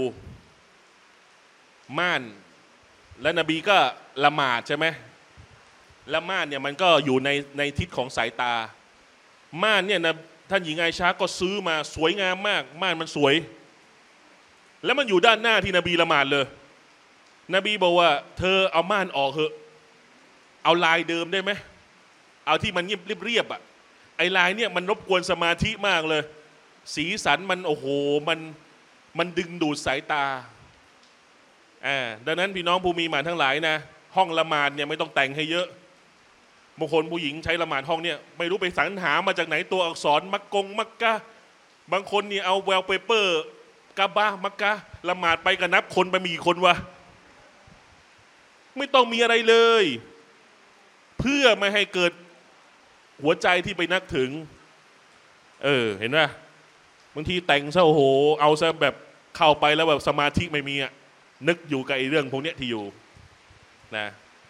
ม่านและนบีก็ละหมาดใช่ไหมและม่านเนี่ยมันก็อยู่ในในทิศของสายตาม่านเนี่ยนะท่านหญิงไอชาก็ซื้อมาสวยงามมากม่านมันสวยแล้วมันอยู่ด้านหน้าที่นบีละหมาดเลยนบีบอกว่าเธอเอาม่านออกเถอะเอาลายเดิมได้ไหมเอาที่มันเรียบเรียบอ่ะไอ้ลายเนี่ยมันรบกวนสมาธิมากเลยสีสันมันโอ้โหมันมันดึงดูดสายตาอ่าดังนั้นพี่น้องผู้มีหมานทั้งหลายนะห้องละหมาดเนี่ยไม่ต้องแต่งให้เยอะบางคนผู้หญิงใช้ละหมาดห้องเนี่ยไม่รู้ไปสรรหามาจากไหนตัวอักษรมักกงมักกะบางคนนี่เอาแวลเปเปอร์กาบะมักกะละหมาดไปกันนับคนไปมีกี่คนวะไม่ต้องมีอะไรเลยเพื่อไม่ให้เกิดหัวใจที่ไปนึกถึงเออเห็นไหมบางทีแต่งซะโอ้โหเอาซะแบบเข้าไปแล้วแบบสมาธิไม่มีอะนึกอยู่กับไอ้เรื่องพวกนี้ที่อยู่นะ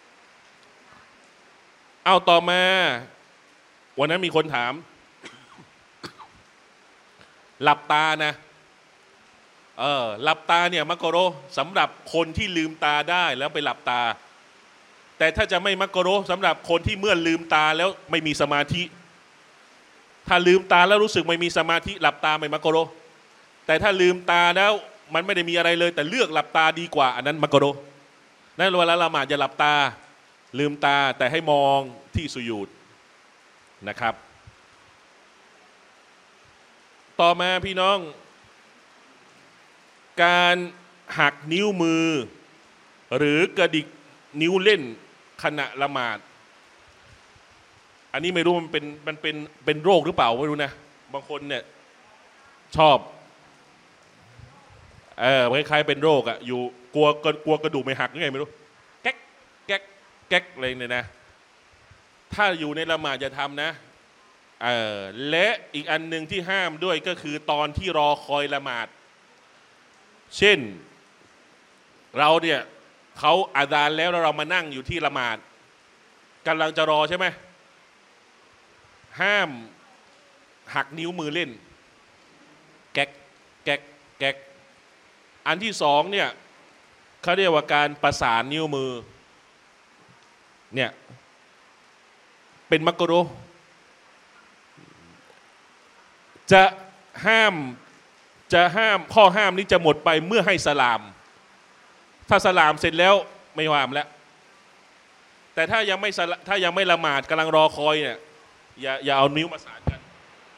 เอาต่อมาวันนั้นมีคนถามหลับตานะเออหลับตาเนี่ยมักกะโรสำหรับคนที่ลืมตาได้แล้วไปหลับตาแต่ถ้าจะไม่มักกะโรสำหรับคนที่เมื่อลืมตาแล้วไม่มีสมาธิถ้าลืมตาแล้วรู้สึกไม่มีสมาธิหลับตาไม่มักกะโรแต่ถ้าลืมตาแล้วมันไม่ได้มีอะไรเลยแต่เลือกหลับตาดีกว่าอันนั้นมักกะโรนั่นเวลาละหมาดจะหลับตาลืมตาแต่ให้มองที่สุญูดนะครับต่อมาพี่น้องการหักนิ้วมือหรือกระดิกนิ้วเล่นขณะละหมาดอันนี้ไม่รู้มันเป็นมันเป็นเป็นโรคหรือเปล่าไม่รู้นะบางคนเนี่ยชอบเออคล้ายๆเป็นโรคอะอยู่กลัวกลัวกระดูกไม่หักยังไงไม่รู้แก๊กแก๊กแก๊กอะไรเนี่ยนะถ้าอยู่ในละหมาดจะทำนะเออและอีกอันหนึ่งที่ห้ามด้วยก็คือตอนที่รอคอยละหมาดเช่นเราเนี่ยเขาอาซานแล้วเรามานั่งอยู่ที่ละหมาดกำลังจะรอใช่ไหมห้ามหักนิ้วมือเล่นแก๊กแก๊กแก๊กอันที่สองเนี่ยเขาเรียกว่าการประสานนิ้วมือเนี่ยเป็นมักกะโรจะห้ามจะห้ามข้อห้ามนี้จะหมดไปเมื่อให้สลามถ้าสลามเสร็จแล้วไม่ห้ามแล้วแต่ถ้ายังไม่ถ้ายังไม่ละหมาดกำลังรอคอยเนี่ยอย่าอย่าเอานิ้วมาสานกัน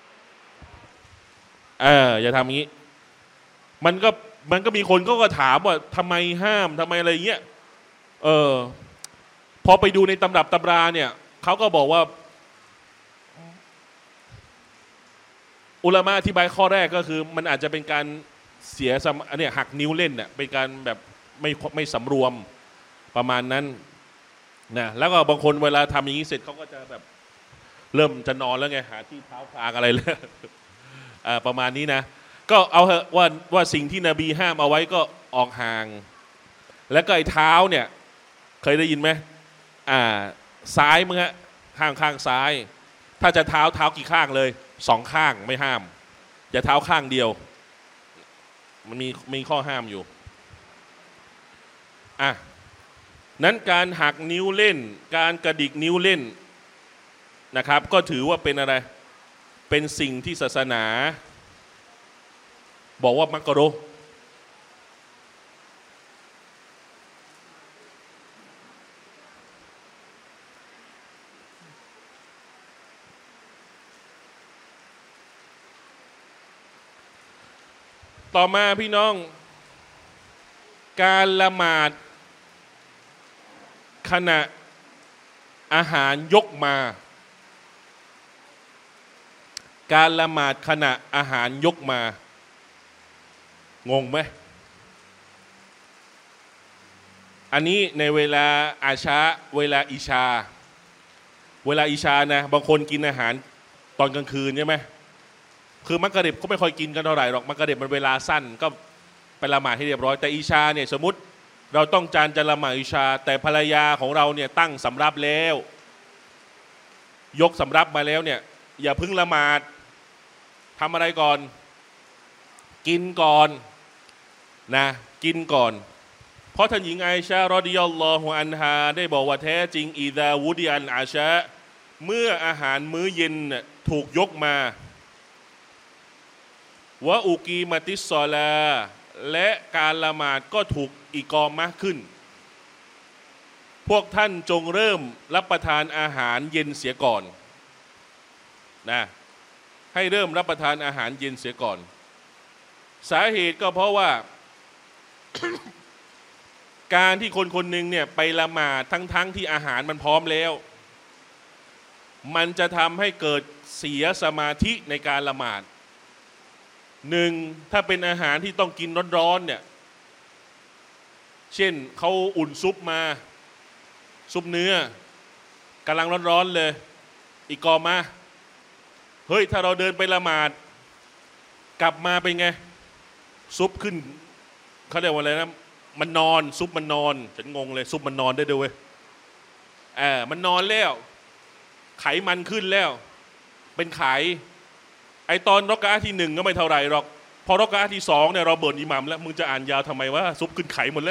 เอออย่าทำงี้มันก็มันก็มีคนก็ก็ถามว่าทำไมห้ามทำไมอะไรเงี้ยเออพอไปดูในตำรับตำราเนี่ยเขาก็บอกว่าอุลามะอธิบายข้อแรกก็คือมันอาจจะเป็นการเสียสมเนี่ยหักนิ้วเล่นเนี่ยเป็นการแบบไม่ไม่สำรวมประมาณนั้นนะแล้วก็บางคนเวลาทำอย่างนี้เสร็จเขาก็จะแบบเริ่มจะนอนแล้วไงหาที่เท้าคางอะไรเลยประมาณนี้นะก็เอาเถอะว่าว่าสิ่งที่นบีห้ามเอาไว้ก็ออกห่างแล้วก็ไอ้เท้าเนี่ยเคยได้ยินไหมอ่าซ้ายมึงฮะข้างข้างซ้ายถ้าจะเท้าเท้ากี่ข้างเลยสองข้างไม่ห้ามอย่าเท้าข้างเดียวมันมีมีข้อห้ามอยู่อ่ะนั้นการหักนิ้วเล่นการกระดิกนิ้วเล่นนะครับก็ถือว่าเป็นอะไรเป็นสิ่งที่ศาสนาบอกว่ามักรุฮ์ต่อมาพี่น้องการละหมาดขณะอาหารยกมาการละหมาดขณะอาหารยกมางงไหมอันนี้ในเวลาอาชาเวลาอิชาเวลาอิชานะบางคนกินอาหารตอนกลางคืนใช่ไหมคือมักกะริบก็ไม่ค่อยกินกันเท่าไหร่หรอกมักกะริบมันเวลาสั้นก็ไปละหมาดให้เรียบร้อยแต่อิชาเนี่ยสมมติเราต้องการจะละหมาดอิชาแต่ภรรยาของเราเนี่ยตั้งสำรับแล้วยกสำรับมาแล้วเนี่ยอย่าเพิ่งละหมาดทำอะไรก่อนกินก่อนนะกินก่อนเพราะท่านหญิงไอชารอฎิยัลลอฮุอันฮาได้บอกว่าแท้จริงอิซาวุดิอันอาชะเมื่ออาหารมื้อเย็นถูกยกมาวะอุกีมะติสซอลาและการละหมาดก็ถูกอิกอมะห์ขึ้นพวกท่านจงเริ่มรับประทานอาหารเย็นเสียก่อนนะให้เริ่มรับประทานอาหารเย็นเสียก่อนสาเหตุก็เพราะว่า การที่คนคนหนึ่งเนี่ยไปละหมาดทั้งๆ ท, ที่อาหารมันพร้อมแล้วมันจะทำให้เกิดเสียสมาธิในการละหมาดหนึ่งถ้าเป็นอาหารที่ต้องกินร้อนๆเนี่ยเช่นเขาอุ่นซุปมาซุปเนื้อกำลังร้อนๆเลยอีกกอมาเฮ้ยถ้าเราเดินไปละหมาดกลับมาเป็นไงซุปขึ้นเขาเรียกว่าอะไรนะมันนอนซุปมันนอนฉันงงเลยซุปมันนอนได้ด้วยเว้ยเออมันนอนแล้วไขมันขึ้นแล้วเป็นไขไอตอนรอกะอะห์ที่หนึ่งก็ไม่เท่าไหร่หรอกพอรอกะอะห์ที่สองเนี่ยเราบ่นอิหมัมแล้วมึงจะอ่านยาวทำไมวะซุปขึ้นไขหมดแล้ว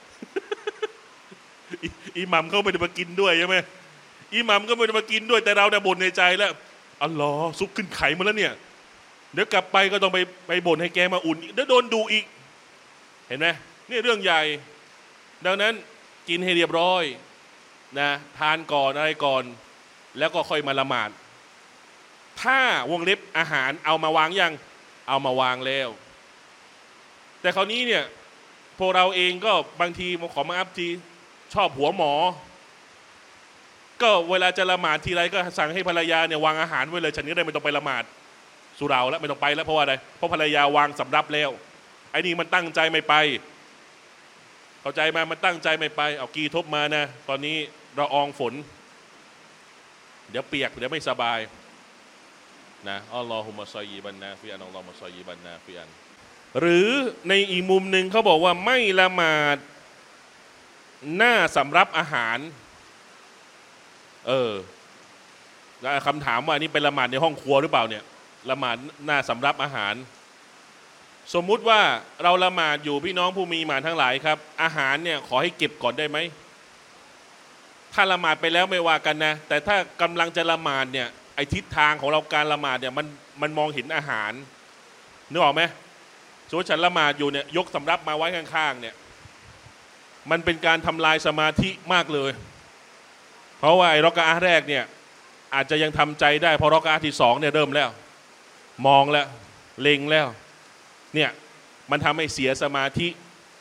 อิหมัมเขาไม่ได้มากินด้วยใช่ไหมอิหมัมก็ไม่ได้มากินด้วยแต่เราเนี่ยบ่นในใจแล้วอัลลอฮ์ซุปขึ้นไขหมดแล้วเนี่ยเดี๋ยวกลับไปก็ต้องไปไปบ่นให้แกมาอุ่นเดี๋ยวโดนดูอีกเห็นไหมนี่เรื่องใหญ่ดังนั้นกินให้เรียบร้อยนะทานก่อนอะไรก่อนแล้วก็ค่อยมาละหมาดถ้าวงเล็บอาหารเอามาวางยังเอามาวางแล้วแต่คราวนี้เนี่ยพวกเราเองก็บางทีขอมาอัพทีชอบหัวหมอก็เวลาจะละหมาดทีไรก็สั่งให้ภรรยาเนี่ยวางอาหารไว้เลยฉันก็ได้ไม่ต้องไปละหมาดสุราแล้วไม่ต้องไปแล้วเพราะว่าอะไรเพราะภรรยาวางสำรับแล้วไอ้นี่มันตั้งใจไม่ไปเข้าใจมามันตั้งใจไม่ไปเอากีทบมานะตอนนี้เราอองฝนเดี๋ยวเปียกเดี๋ยวไม่สบายนะอัลลอฮุมะซอยยิบันนาฟิอันอัลลอฮุมะซอยยิบันนาฟิอันหรือในอีกมุมหนึ่งเขาบอกว่าไม่ละหมาดหน้าสำรับอาหารเออคำถามว่านี่เป็นละหมาดในห้องครัวหรือเปล่าเนี่ยละหมาดหน้าสำรับอาหารสมมุติว่าเราละหมาดอยู่พี่น้องผู้มีหมานทั้งหลายครับอาหารเนี่ยขอให้เก็บก่อนได้ไหมถ้าละหมาดไปแล้วไม่ว่ากันนะแต่ถ้ากำลังจะละหมาดเนี่ยไอทิศทางของเราการละหมาดเนี่ยมันมันมองเห็นอาหารนึกออกไหมสมมติฉันละหมาดอยู่เนี่ยยกสำรับมาไว้ข้างๆเนี่ยมันเป็นการทำลายสมาธิมากเลยเพราะว่าไอรอกะอะห์แรกเนี่ยอาจจะยังทำใจได้พอรอกะอะห์ที่สองเนี่ยเริ่มแล้วมองแล้วเล็งแล้วเนี่ยมันทำให้เสียสมาธิ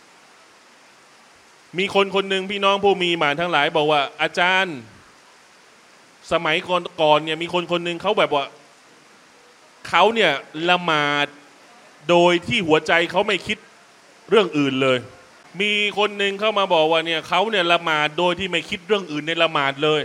มีคนคนหนึ่งพี่น้องผู้มีหมานทั้งหลายบอกว่าอาจารย์สมัยก่อนเนี่ยมีคนคนหนึ่งเขาแบบว่าเขาเนี่ยละหมาดโดยที่หัวใจเขาไม่คิดเรื่องอื่นเลยมีคนหนึ่งเข้ามาบอกว่าเนี่ยเขาเนี่ยละหมาดโดยที่ไม่คิดเรื่องอื่นในละหมาดเลย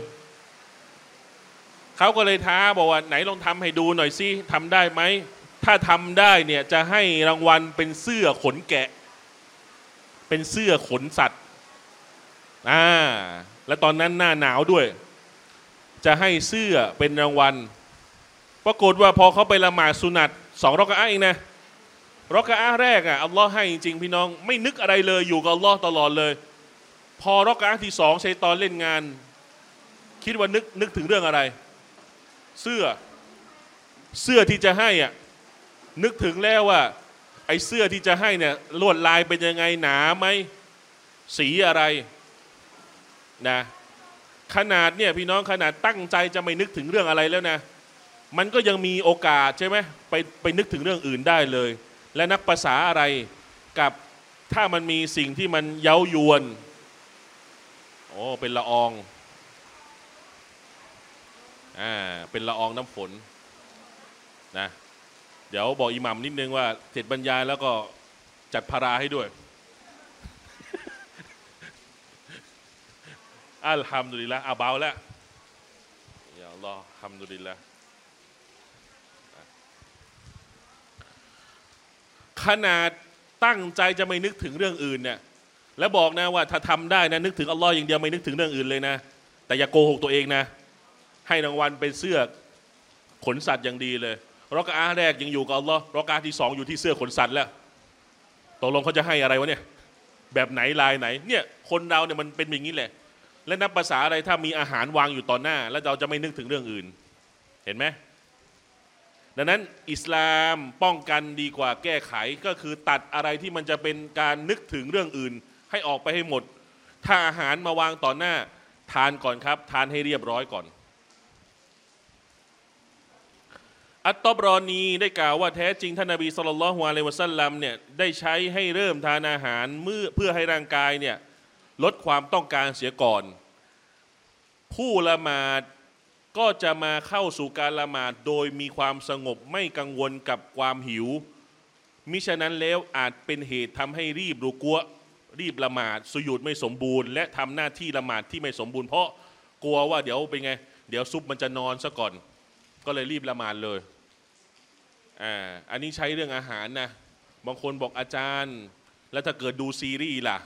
เขาก็เลยท้าบอกว่าไหนลองทำให้ดูหน่อยสิทำได้ไหมถ้าทำได้เนี่ยจะให้รางวัลเป็นเสื้อขนแกะเป็นเสื้อขนสัตว์อ่าและตอนนั้นหน้าหนาวด้วยจะให้เสื้อเป็นรางวัลปรากฏว่าพอเขาไปละหมาดสุนัตสองรอกะอะห์เองนะรอกะอะห์แรกอ่ะอัลลอฮ์ให้จริงๆพี่น้องไม่นึกอะไรเลยอยู่กับอัลลอฮ์ตลอดเลยพอรอกอะห์ที่สองชัยฏอนเล่นงานคิดว่านึกนึกถึงเรื่องอะไรเสื้อเสื้อที่จะให้อ่ะนึกถึงแล้วว่าไอ้เสื้อที่จะให้เนี่ยลวดลายเป็นยังไงหนาไหมสีอะไรนะขนาดเนี่ยพี่น้องขนาดตั้งใจจะไม่นึกถึงเรื่องอะไรแล้วนะมันก็ยังมีโอกาสใช่ไหมไปไปนึกถึงเรื่องอื่นได้เลยและนักภาษาอะไรกับถ้ามันมีสิ่งที่มันเย้ายวนโอ้เป็นละอองอ่าเป็นละอองน้ำฝนนะเดี๋ยวบอกอิหมัมนิดนึงว่าเสร็จบรรยายแล้วก็จัดพาราให้ด้วยอัลฮัมดุลิลละอาเบาแล้วอย่าอัลลอฮ์อัลฮัมดุลิลละขนาดตั้งใจจะไม่นึกถึงเรื่องอื่นเนี่ยแล้วบอกนะว่าถ้าทำได้นะนึกถึงอัลลอฮ์อย่างเดียวไม่นึกถึงเรื่องอื่นเลยนะแต่อย่าโกหกตัวเองนะให้รางวัลเป็นเสื้อขนสัตว์อย่างดีเลยรอกะอาแรกยังอยู่กับอัลลอฮ์รอกะอาที่สองอยู่ที่เสื้อขนสัตว์แล้วตกลงเขาจะให้อะไรวะเนี่ยแบบไหนลายไหนเนี่ยคนเราเนี่ยมันเป็นอย่างนี้แหละและนับภาษาอะไรถ้ามีอาหารวางอยู่ต่อหน้าแล้วเราจะไม่นึกถึงเรื่องอื่นเห็นไหมดังนั้นอิสลามป้องกันดีกว่าแก้ไขก็คือตัดอะไรที่มันจะเป็นการนึกถึงเรื่องอื่นให้ออกไปให้หมดถ้าอาหารมาวางต่อหน้าทานก่อนครับทานให้เรียบร้อยก่อนอัตตบรอนีได้กล่าวว่าแท้จริงท่านนบีศ็อลลัลลอฮุอะลัยฮิวะซัลลัมเนี่ยได้ใช้ให้เริ่มทานอาหารเมื่อเพื่อให้ร่างกายเนี่ยลดความต้องการเสียก่อนผู้ละหมาดก็จะมาเข้าสู่การละหมาดโดยมีความสงบไม่กังวลกับความหิวมิฉะนั้นแล้วอาจเป็นเหตุทำให้รีบรุกัวรีบละหมาดสุญูดไม่สมบูรณ์และทำหน้าที่ละหมาดที่ไม่สมบูรณ์เพราะกลัวว่าเดี๋ยวเป็นไงเดี๋ยวซุปมันจะนอนซะก่อนก็เลยรีบละหมาดเลยอ่าอันนี้ใช้เรื่องอาหารนะบางคนบอกอาจารย์แล้วถ้าเกิดดูซีรีส์ล่ะ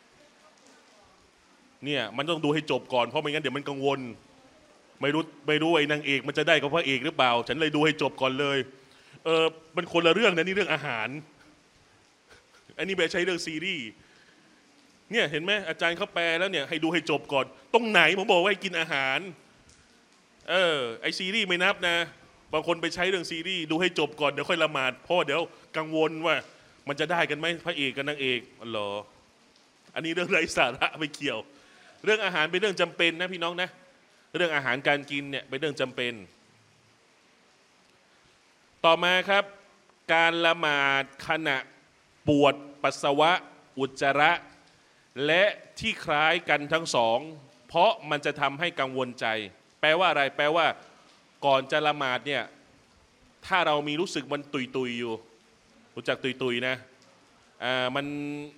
เนี่ยมันต้องดูให้จบก่อนเพราะไม่งั้นเดี๋ยวมันกังวลไม่รู้ไม่รู้ไอ้นางเอกมันจะได้กับพระเอกหรือเปล่าฉันเลยดูให้จบก่อนเลยเออมันคนละเรื่องนะนี่เรื่องอาหารอันนี้แบบใช้เรื่องซีรีส์เนี่ยเห็นไหมอาจารย์เขาแปลแล้วเนี่ยให้ดูให้จบก่อนตรงไหนผมบอกว่าให้กินอาหารเออไอซีรีส์ไม่นับนะบางคนไปใช้เรื่องซีรีส์ดูให้จบก่อนเดี๋ยวค่อยละหมาดเพราะเดี๋ยวกังวลว่ามันจะได้กันไหมพระเอกกับนางเอกอ๋อเหรออันนี้เรื่องไร้สาระไม่เกี่ยวเรื่องอาหารเป็นเรื่องจำเป็นนะพี่น้องนะเรื่องอาหารการกินเนี่ยเป็นเรื่องจำเป็นต่อมาครับการละหมาดขณะปวดปัสสาวะอุจจาระและที่คล้ายกันทั้งสองเพราะมันจะทำให้กังวลใจแปลว่าอะไรแปลว่าก่อนจะละหมาดเนี่ยถ้าเรามีรู้สึกมันตุยตุยอยู่รู้จักตุยตุยนะอ่ามัน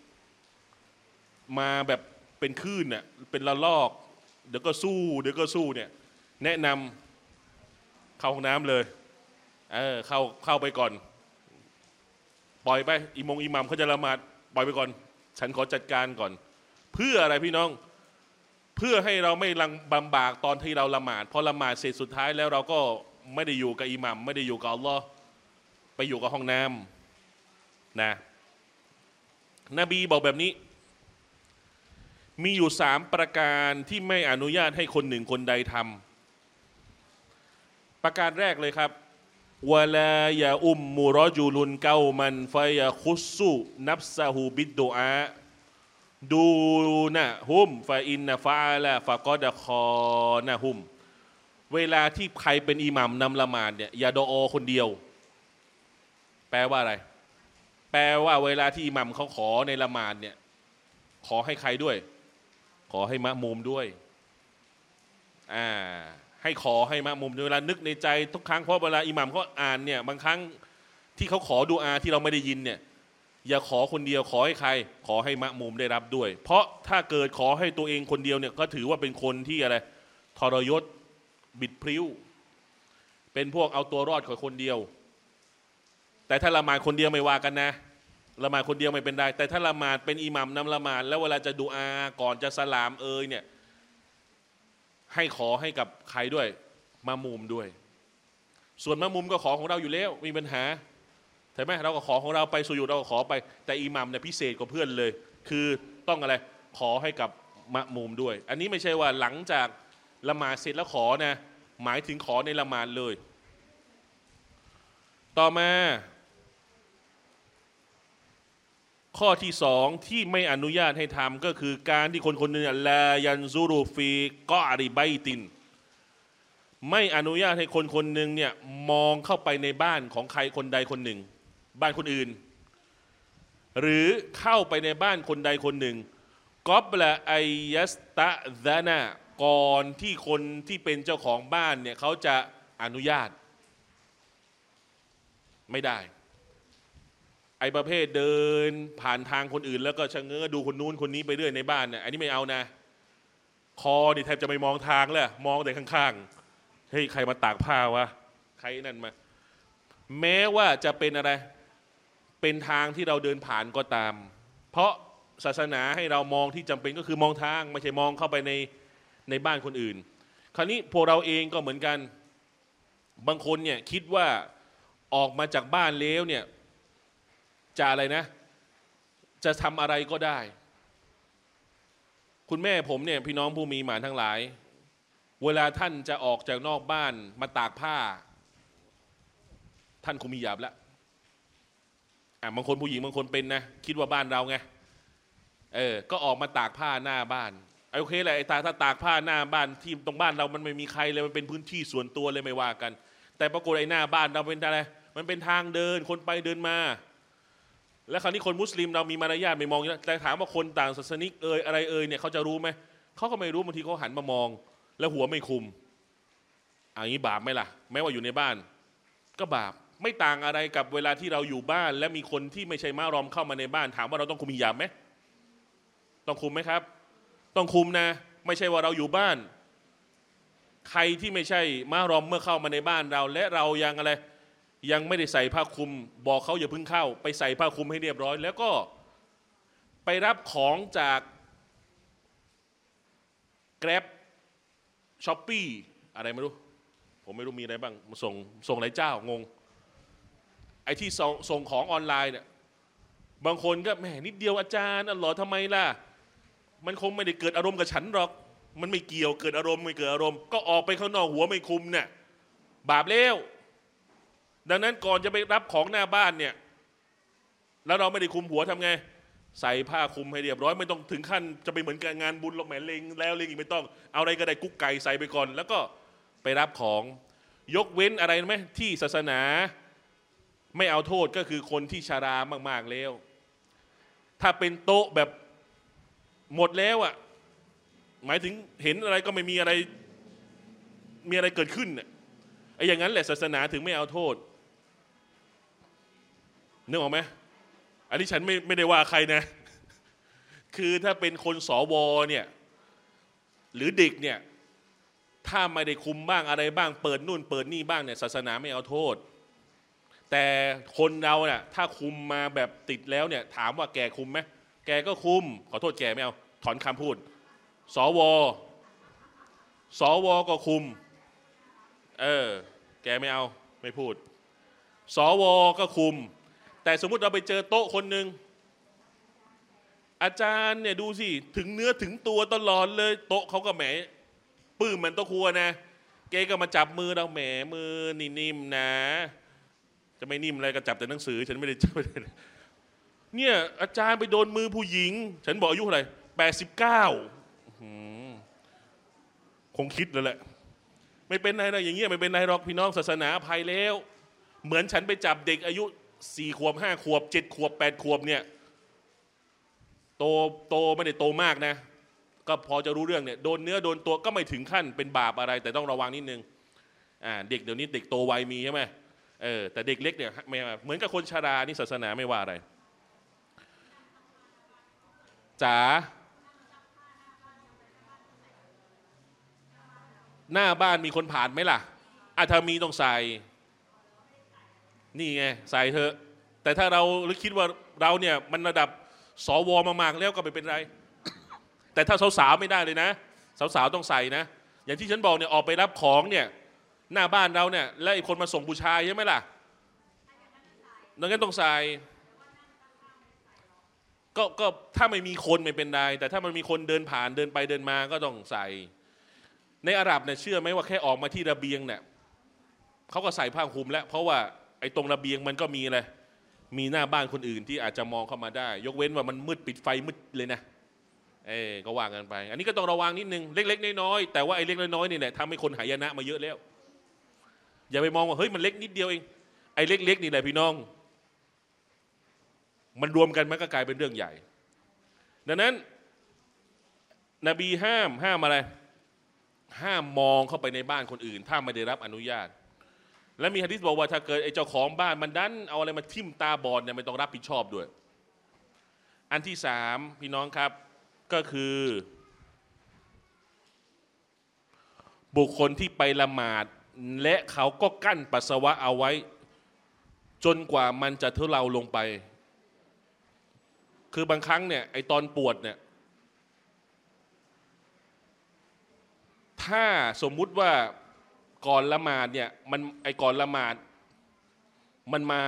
มาแบบเป็นคลื่นน่ะเป็นระลอกเดี๋ยวก็สู้เดี๋ยวก็สู้เนี่ยแนะนำเข้าห้องน้ำเลยเออเข้าเข้าไปก่อนปล่อยไปอิมงอิหมัมเขาจะละหมาดปล่อยไปก่อนฉันขอจัดการก่อนเพื่ออะไรพี่น้องเพื่อให้เราไม่ลังบำบากตอนที่เราละหมาดพอละหมาดเสร็จสุดท้ายแล้วเราก็ไม่ได้อยู่กับอิหมัมไม่ได้อยู่กับอัลลอฮ์ไปอยู่กับห้องน้ำนะนบีบอกแบบนี้มีอยู่สามประการที่ไม่อนุญาตให้คนหนึ่งคนใดทำประการแรกเลยครับวะลายาอุมมุรอจุลุนเกามันฟยาคุสุนับซาฮูบิดโดอาดูนะฮุมฟาอินนะฟาละฟากอดะคอนะฮุมเวลาที่ใครเป็นอิหมัมนำละหมาดเนี่ยอย่าดออคนเดียวแปลว่าอะไรแปลว่าเวลาที่อิหมัมเขาขอในละหมาดเนี่ยขอให้ใครด้วยขอให้มะมุมด้วยอ่าให้ขอให้มะมุมด้วยเวลานึกในใจทุกครั้งเพราะเวลาอิหมัมเขาอ่านเนี่ยบางครั้งที่เขาขอดูอาที่เราไม่ได้ยินเนี่ยอย่าขอคนเดียวขอให้ใครขอให้มะมุมได้รับด้วยเพราะถ้าเกิดขอให้ตัวเองคนเดียวเนี่ยก็ถือว่าเป็นคนที่อะไรทรยศบิดพริ้วเป็นพวกเอาตัวรอดของคนเดียวแต่ถ้าละหมาดคนเดียวไม่ว่ากันนะละหมาดคนเดียวไม่เป็นไรแต่ถ้าละหมาดเป็นอิหมัมนำละหมาดแล้วเวลาจะดูอาก่อนจะสลามเอยเนี่ยให้ขอให้กับใครด้วยมะมุมด้วยส่วนมะมุมก็ขอของเราอยู่แล้วมีปัญหาใช่ไหมเราก็ขอของเราไปสุญูดเราก็ขอไปแต่อิหมัมเนี่ยพิเศษกว่าเพื่อนเลยคือต้องอะไรขอให้กับมะมุมด้วยอันนี้ไม่ใช่ว่าหลังจากละหมาดเสร็จแล้วขอนะหมายถึงขอในละหมาดเลยต่อมาข้อที่สองที่ไม่อนุญาตให้ทำก็คือการที่คนคนหนึ่งลายันซูรูฟีกอริไบตินไม่อนุญาตให้คนคนหนึ่งเนี่ยมองเข้าไปในบ้านของใครคนใดคนหนึ่งบ้านคนอื่นหรือเข้าไปในบ้านคนใดคนหนึ่งกอบละไอยัสตะซานะก่อนที่คนที่เป็นเจ้าของบ้านเนี่ยเขาจะอนุญาตไม่ได้ไอ้ประเภทเดินผ่านทางคนอื่นแล้วก็ชะเง้อดูคนนู้นคนนี้ไปเรื่อยในบ้านเนี่ยอันนี้ไม่เอานะคอนี่แทบจะไม่มองทางเลยมองแต่ข้างๆเฮ้ยใครมาตากผ้าวะใครนั่นมาแม้ว่าจะเป็นอะไรเป็นทางที่เราเดินผ่านก็ตามเพราะศาสนาให้เรามองที่จำเป็นก็คือมองทางไม่ใช่มองเข้าไปในในบ้านคนอื่นคราวนี้พวกเราเองก็เหมือนกันบางคนเนี่ยคิดว่าออกมาจากบ้านแล้วเนี่ยจะอะไรนะจะทำอะไรก็ได้คุณแม่ผมเนี่ยพี่น้องผู้มีหมานทั้งหลายเวลาท่านจะออกจากนอกบ้านมาตากผ้าท่านคุมฮิญาบแล้วอ่ะบางคนผู้หญิงบางคนเป็นนะคิดว่าบ้านเราไงเออก็ออกมาตากผ้าหน้าบ้านโอเคแหละไอ้ตาถ้าตากผ้าหน้าบ้านที่ตรงบ้านเรามันไม่มีใครเลยมันเป็นพื้นที่ส่วนตัวเลยไม่ว่ากันแต่ปรากฏไอ้หน้าบ้านเราเป็นอะไรมันเป็นทางเดินคนไปเดินมาแล้วคราวนี้คนมุสลิมเรามีมารยาทไม่มองแต่ถามว่าคนต่างศาสนิกเอ่ยอะไรเอ่ยเนี่ยเขาจะรู้ไหมเขาก็ไม่รู้บางทีเขาหันมามองแล้วหัวไม่คุมอย่างนี้บาปไหมล่ะแม้ว่าอยู่ในบ้านก็บาปไม่ต่างอะไรกับเวลาที่เราอยู่บ้านและมีคนที่ไม่ใช่มะรอมเข้ามาในบ้านถามว่าเราต้องคุมฮิญาบไหมต้องคุมไหมครับต้องคุมนะไม่ใช่ว่าเราอยู่บ้านใครที่ไม่ใช่มะรอมเมื่อเข้ามาในบ้านเราและเรายังอะไรยังไม่ได้ใส่ผ้าคลุมบอกเขาอย่าเพิ่งเข้าไปใส่ผ้าคลุมให้เรียบร้อยแล้วก็ไปรับของจากแกร็บช้อปปี้อะไรไม่รู้ผมไม่รู้มีอะไรบ้างส่งส่งหลายเจ้างงไอ้ที่ส่งส่งของออนไลน์เนี่ยบางคนก็แหมนิดเดียวอาจารย์อัลลอฮ์ทำไมล่ะมันคงไม่ได้เกิดอารมณ์กับฉันหรอกมันไม่เกี่ยวเกิดอารมณ์ไม่เกิดอารมณ์ก็ออกไปข้างนอกหัวไม่คุมเนี่ยบาปแล้วดังนั้นก่อนจะไปรับของหน้าบ้านเนี่ยแล้วเราไม่ได้คุมหัวทำไงใส่ผ้าคลุมให้เรียบร้อยไม่ต้องถึงขั้นจะไปเหมือนกับงานบุญหรอกแหมเลงแล้วเลงอีกไม่ต้องเอาอะไรก็ได้กุ๊กไก่ใส่ไปก่อนแล้วก็ไปรับของยกเว้นอะไรไหมที่ศาสนาไม่เอาโทษก็คือคนที่ชรามากๆแล้วถ้าเป็นโต๊ะแบบหมดแล้วอ่ะหมายถึงเห็นอะไรก็ไม่มีอะไรมีอะไรเกิดขึ้นเนี่ยไอ้อย่างนั้นแหละศาสนาถึงไม่เอาโทษนึกออกไหมอันนี้ฉันไม่ไม่ได้ว่าใครนะคือถ้าเป็นคนสวเนี่ยหรือเด็กเนี่ยถ้าไม่ได้คุมบ้างอะไรบ้างเปิดนู่นเปิดนี่บ้างเนี่ยศาสนาไม่เอาโทษแต่คนเราเนี่ยถ้าคุมมาแบบติดแล้วเนี่ยถามว่าแกคุมไหมแกก็คุมขอโทษแกไม่เอาถอนคำพูดสวสวก็คุมเออแกไม่เอาไม่พูดสวก็คุมแต่สมมุติเราไปเจอโต๊ะคนหนึ่งอาจารย์เนี่ยดูสิถึงเนื้อถึงตัวตลอดเลยโต๊ะเขาก็แหมปื้มเหมือนโต๊ะครัวนะแกก็มาจับมือเราแหมมือนิ่มๆนะจะไม่นิ่มอะไรก็จับแต่หนังสือฉันไม่ได้จับเนี่ยอาจารย์ไปโดนมือผู้หญิงฉันบอกอายุเท่าไหร่แปดสิบเก้าคงคิดแล้วแหละไม่เป็นไรนะอย่างเงี้ยไม่เป็นไรหรอกพี่น้องศาสนาอภัยแล้วเหมือนฉันไปจับเด็กอายุสี่ขวบห้าขวบเจ็ดขวบแปดขวบเนี่ยโตโตไม่ได้โตมากนะก็พอจะรู้เรื่องเนี่ยโดนเนื้อโดนตัวก็ไม่ถึงขั้นเป็นบาปอะไรแต่ต้องระวังนิดนึงอ่าเด็กเดี๋ยวนี้เด็กโตไวมีใช่ไหมเออแต่เด็กเล็กเนี่ยไม่เหมือนกับคนชรานี่ศาสนาไม่ว่าอะไรจ๋าหน้าบ้านมีคนผ่านไหมล่ะอ่ะถ้ามีต้องใส่นี่ไงใส่เถอะแต่ถ้าเราหรือคิดว่าเราเนี่ยมันระดับสวมากๆแล้วก็ไม่เป็นไร แต่ถ้าสาวๆไม่ได้เลยนะสาวๆต้องใส่นะอย่างที่ฉันบอกเนี่ยออกไปรับของเนี่ยหน้าบ้านเราเนี่ยแล้วไอ้คนมาส่งผู้ชายใช่ไหมล่ะดังนั้นต้องใส่ก็ก็ถ้าไม่มีคนไม่เป็นไรแต่ถ้ามันมีคนเดินผ่านเดินไปเดินมาก็ต้องใส่ในอาหรับเนี่ยเชื่อไหมว่าแค่ออกมาที่ระเบียงเนี่ยเขาก็ใส่ผ้าคลุมแล้วเพราะว่าไอ้ตรงระเบียงมันก็มีอะไรมีหน้าบ้านคนอื่นที่อาจจะมองเข้ามาได้ยกเว้นว่ามันมืดปิดไฟมืดเลยนะเอ้ก็ว่ากันไปอันนี้ก็ต้องระวังนิดนึงเล็กๆน้อยๆแต่ว่าไอ้เล็กน้อยๆนี่แหละทำให้คนหายนะมาเยอะแล้วอย่าไปมองว่าเฮ้ยมันเล็กนิดเดียวเองไอ้เล็กๆนี่แหละพี่น้องมันรวมกันมันก็กลายเป็นเรื่องใหญ่ดังนั้นนบีห้ามห้ามอะไรห้ามมองเข้าไปในบ้านคนอื่นถ้าไม่ได้รับอนุญาตและมีหะดีษบอกว่าถ้าเกิดไอ้เจ้าของบ้านมันดันเอาอะไรมาทิ่มตาบอดเนี่ยไม่ต้องรับผิดชอบด้วยอันที่สามพี่น้องครับก็คือบุคคลที่ไปละหมาดและเขาก็กั้นปัสสาวะเอาไว้จนกว่ามันจะทุเลาลงไปคือบางครั้งเนี่ยไอตอนปวดเนี่ยถ้าสมมุติว่าก่อนละหมาดเนี่ยมันไอก่อนละหมาดมันมา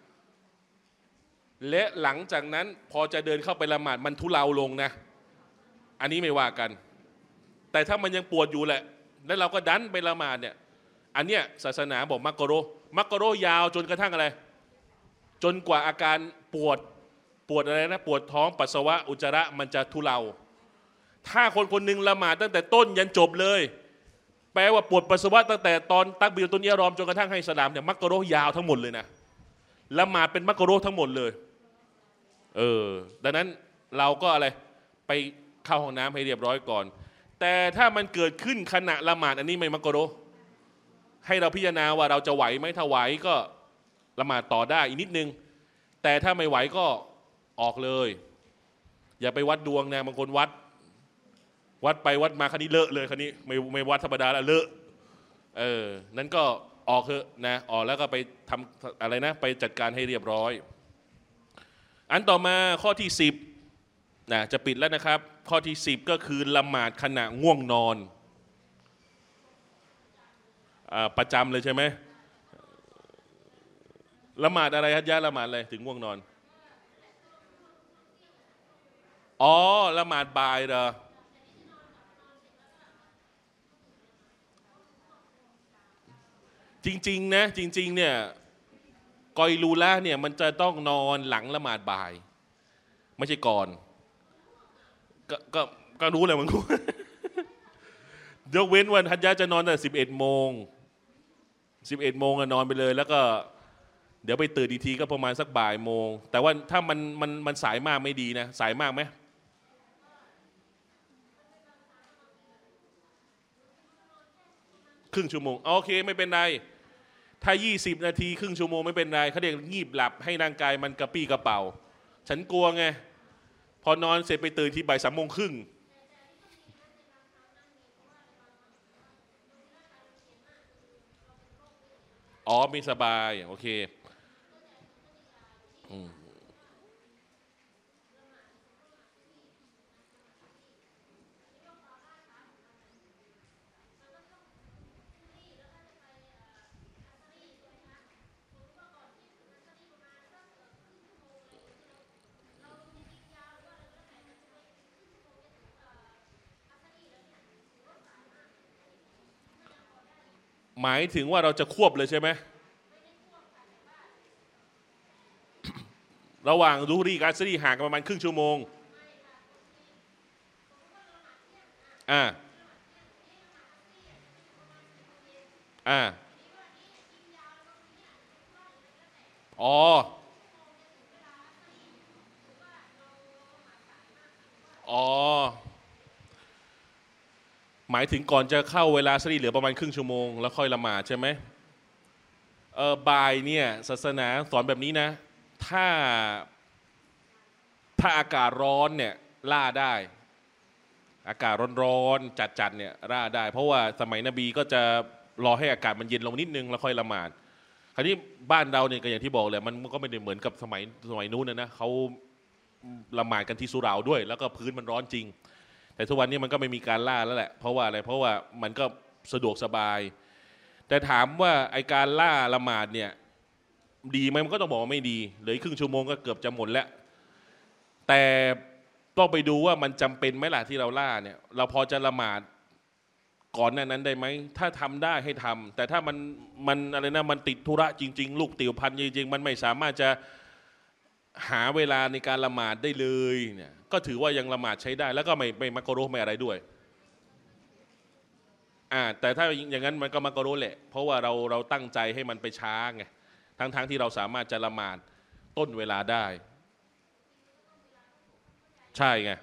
และหลังจากนั้นพอจะเดินเข้าไปละหมาดมันทุเลาลงนะอันนี้ไม่ว่ากันแต่ถ้ามันยังปวดอยู่แหละแล้วเราก็ดันไปละหมาดเนี่ยอันเนี้ยศาสนาบอกมักกะโรมักกะโรยาวจนกระทั่งอะไรจนกว่าอาการปวดปวดอะไรนะปวดท้องปัสสาวะอุจจาระมันจะทุเลาถ้าคนคนหนึ่งละหมาดตั้งแต่ต้นยันจบเลยแปลว่าปวดปัสสาวะตั้งแต่ตอนตักบีรตุนอิหรอมจนกระทั่งให้สลามเนี่ยมักกะโรยาวทั้งหมดเลยนะละหมาดเป็นมักกะโรทั้งหมดเลยเออดังนั้นเราก็อะไรไปเข้าห้องน้ำให้เรียบร้อยก่อนแต่ถ้ามันเกิดขึ้นขณะละหมาดอันนี้ไม่มักกะโรให้เราพิจารณาว่าเราจะไหวไหมถ้าไหวก็ละหมาดต่อได้อีกนิดนึงแต่ถ้าไม่ไหวก็ออกเลยอย่าไปวัดดวงนะบางคนวัดวัดไปวัดมาคันนี้เลอะเลยคันนี้ไม่ไม่วัดธรรมดาแล้วเลอะเออนั้นก็ออกเถอะนะออกแล้วก็ไปทำอะไรนะไปจัดการให้เรียบร้อยอันต่อมาข้อที่สิบนะจะปิดแล้วนะครับข้อที่สิบก็คือละหมาดขณะง่วงนอนอ่าประจำเลยใช่ไหมละหมาดอะไรฮัจญะละหมาดอะไรถึงง่วงนอนอ๋อละหมาดบ่ายเหรอจริงๆนะจริงๆเนี่ยกอยลูละเนี่ยมันจะต้องนอนหลังละหมาดบ่ายไม่ใช่ก่อนก็ก็ก็รู้เลยมันรู้ ยกเว้นวันฮัจญะจะนอนแต่สิบเอ็ดโมงสิบเอ็ดโมงอะนอนไปเลยแล้วก็เดี๋ยวไปตื่นอีกทีก็ประมาณสักบ่ายโมงแต่ว่าถ้ามันมันมันสายมากไม่ดีนะสายมากไหมครึ่งชั่วโมงโอเคไม่เป็นไรถ้ายี่สิบนาทีครึ่งชั่วโมงไม่เป็นไรเขาเรียกงีบหลับให้ร่างกายมันกระปี้กระเป๋าฉันกลัวไงพอนอนเสร็จไปตื่นที่บ่ายสามโมงครึ่งอ๋อมีสบายโอเคหมายถึงว่าเราจะควบเลยใช่ไหมระหว่างดูรีกับอัสรีห่างกันประมาณครึ่งชั่วโมงอ่าอ่าอ๋ออ๋อหมายถึงก่อนจะเข้าเวลาอัสรีเหลือประมาณครึ่งชั่วโมงแล้วค่อยละหมาดใช่ไหมเออบ่ายเนี่ยศาสนาสอนแบบนี้นะถ้าถ้าอากาศร้อนเนี่ยล่าได้อากาศร้อนๆจัดๆเนี่ยล่าได้เพราะว่าสมัยนบีก็จะรอให้อากาศมันเย็นลงนิดนึงแล้วค่อยละหมาดคราวนี้บ้านเราเนี่ยก็อย่างที่บอกเลยมันก็ไม่ได้เหมือนกับสมัยสมัยนู้นนะนะเขาละหมาดกันที่สุเหร่าด้วยแล้วก็พื้นมันร้อนจริงแต่ทุกวันนี้มันก็ไม่มีการล่าแล้วแหละเพราะว่าอะไรเพราะว่ามันก็สะดวกสบายแต่ถามว่าไอการล่าละหมาดเนี่ยดีไหมมันก็ต้องบอกว่าไม่ดีเหลือครึ่งชั่วโมงก็เกือบจะหมดแล้วแต่ต้องไปดูว่ามันจำเป็นไหมล่ะที่เราล่าเนี่ยเราพอจะละหมาดก่อนหน้านั้นได้ไหมถ้าทำได้ให้ทำแต่ถ้ามันมันอะไรนะมันติดธุระจริงๆลูกติวพันจริงๆมันไม่สามารถจะหาเวลาในการละหมาดได้เลยเนี่ยก็ถือว่ายังละหมาดใช้ได้แล้วก็ไม่ไม่มักกะโรไม่อะไรด้วยอ่าแต่ถ้าอย่างนั้นมันก็มักกะโรแหละเพราะว่าเราเราตั้งใจให้มันไปช้าไงทั้งทั้งที่เราสามารถจะละหมาดต้นเวลาได้ใช่ไง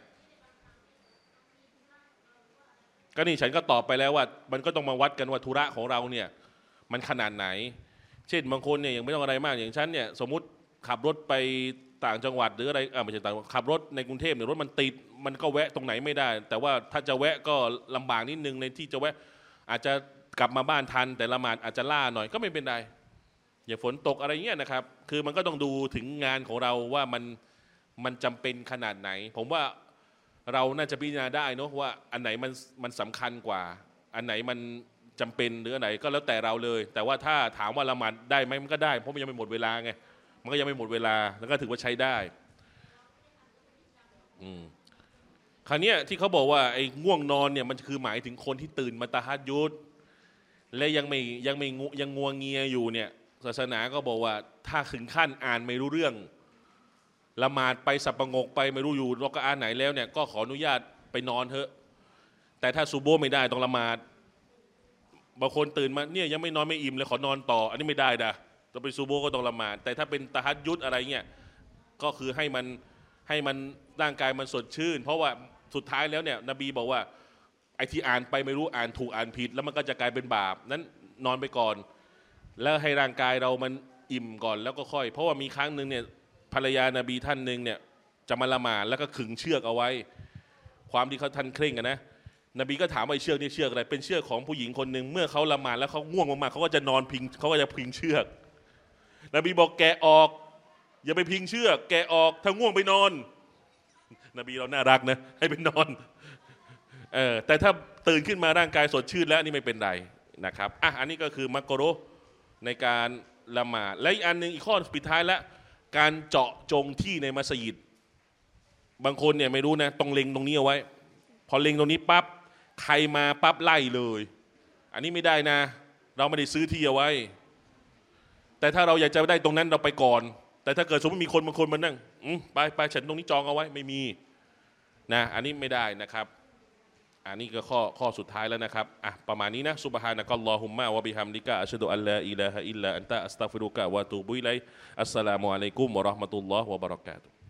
ก็นี่ฉันก็ตอบไปแล้วว่ามันก็ต้องมาวัดกันว่าธุระของเราเนี่ยมันขนาดไหนเช่นบางคนเนี่ยยังไม่ต้องอะไรมากอย่างฉันเนี่ยสมมุติขับรถไปต่างจังหวัดหรืออะไรอ่าไม่ใช่ต่างขับรถในกรุงเทพเนี่ยรถมันติดมันก็แวะตรงไหนไม่ได้แต่ว่าถ้าจะแวะก็ลำบากนิดนึงในที่จะแวะอาจจะกลับมาบ้านทันแต่ละหมาดอาจจะล่าหน่อยก็ไม่เป็นไรอย่าฝนตกอะไรเงี้ยนะครับคือมันก็ต้องดูถึงงานของเราว่ามันมันจำเป็นขนาดไหนผมว่าเราน่าจะพิจารณาได้เนอะว่าอันไหนมันมันสำคัญกว่าอันไหนมันจำเป็นหรืออันไหนก็แล้วแต่เราเลยแต่ว่าถ้าถามว่าละหมาดได้ไหมมันก็ได้เพราะมันยังไม่หมดเวลาไงมันก็ยังไม่หมดเวลาแล้วก็ถือว่าใช้ได้อืมคราวนี้ที่เขาบอกว่าไอ้ง่วงนอนเนี่ยมันคือหมายถึงคนที่ตื่นมาตะฮัดยุดและยังไม่ยังไม่ยังงัวเงียอยู่เนี่ยศาสนาก็บอกว่าถ้าถึงขั้นอ่านไม่รู้เรื่องละหมาดไปสับประงกไปไม่รู้อยู่รอกะอาไหนแล้วเนี่ยก็ขออนุญาตไปนอนเถอะแต่ถ้าซูโบไม่ได้ต้องละหมาดบางคนตื่นมาเนี่ยยังไม่นอนไม่อิ่มเลยขอนอนต่ออันนี้ไม่ได้นะต้องไปซูโบก็ต้องละหมาดแต่ถ้าเป็นตะฮัดยุดอะไรเงี้ยก็คือให้มันให้มันร่างกายมันสดชื่นเพราะว่าสุดท้ายแล้วเนี่ยนบีบอกว่าไอ้ที่อ่านไปไม่รู้อ่านถูกอ่านผิดแล้วมันก็จะกลายเป็นบาปนั้นนอนไปก่อนแล้วให้ร่างกายเรามันอิ่มก่อนแล้วก็ค่อยเพราะว่ามีครั้งหนึ่งเนี่ยภรรยานบีท่านหนึ่งเนี่ยจะมาละหมาดแล้วก็ขึงเชือกเอาไว้ความที่เขาท่านเคร่งกันนะนบีก็ถามว่าเชือกนี่เชือกอะไรเป็นเชือกของผู้หญิงคนหนึ่งเมื่อเขาละหมาดแล้วเขาง่วงมากๆเขาก็จะนอนพิงเขาก็จะพิงเชือกนบีบอกแกะออกอย่าไปพิงเชือกแกะออกถ้าง่วงไปนอนนบีเราน่ารักนะให้ไปนอนเออแต่ถ้าตื่นขึ้นมาร่างกายสดชื่นแล้วนี่ไม่เป็นไรนะครับอ่ะอันนี้ก็คือมักกะโรในการละหมาดและอีกอันหนึ่งอีกข้อปิดท้ายแล้วการเจาะจงที่ในมัสยิดบางคนเนี่ยไม่รู้นะต้องเล็งตรงนี้เอาไว้พอเล็งตรงนี้ปั๊บใครมาปั๊บไล่เลยอันนี้ไม่ได้นะเราไม่ได้ซื้อที่เอาไว้แต่ถ้าเราอยากจะได้ตรงนั้นเราไปก่อนแต่ถ้าเกิดสมมติมีคนบางคนมานั่งไปไปฉันตรงนี้จองเอาไว้ไม่มีนะอันนี้ไม่ได้นะครับอันนี้ก็ข้อข้อสุดท้ายแล้วนะครับอ่ะประมาณนี้นะซุบฮานะกัลลอฮุมมะวะบิฮัมดิกะอัชฮะดุอัลลาอิลาฮะอิลลัลลอฮอันตะอัสตัฆฟิรุกะวะอะตูบุอิลัยอัสสลามุอะลัยกุมวะเราะห์มะตุลลอฮ์วะบะเราะกาตุฮ์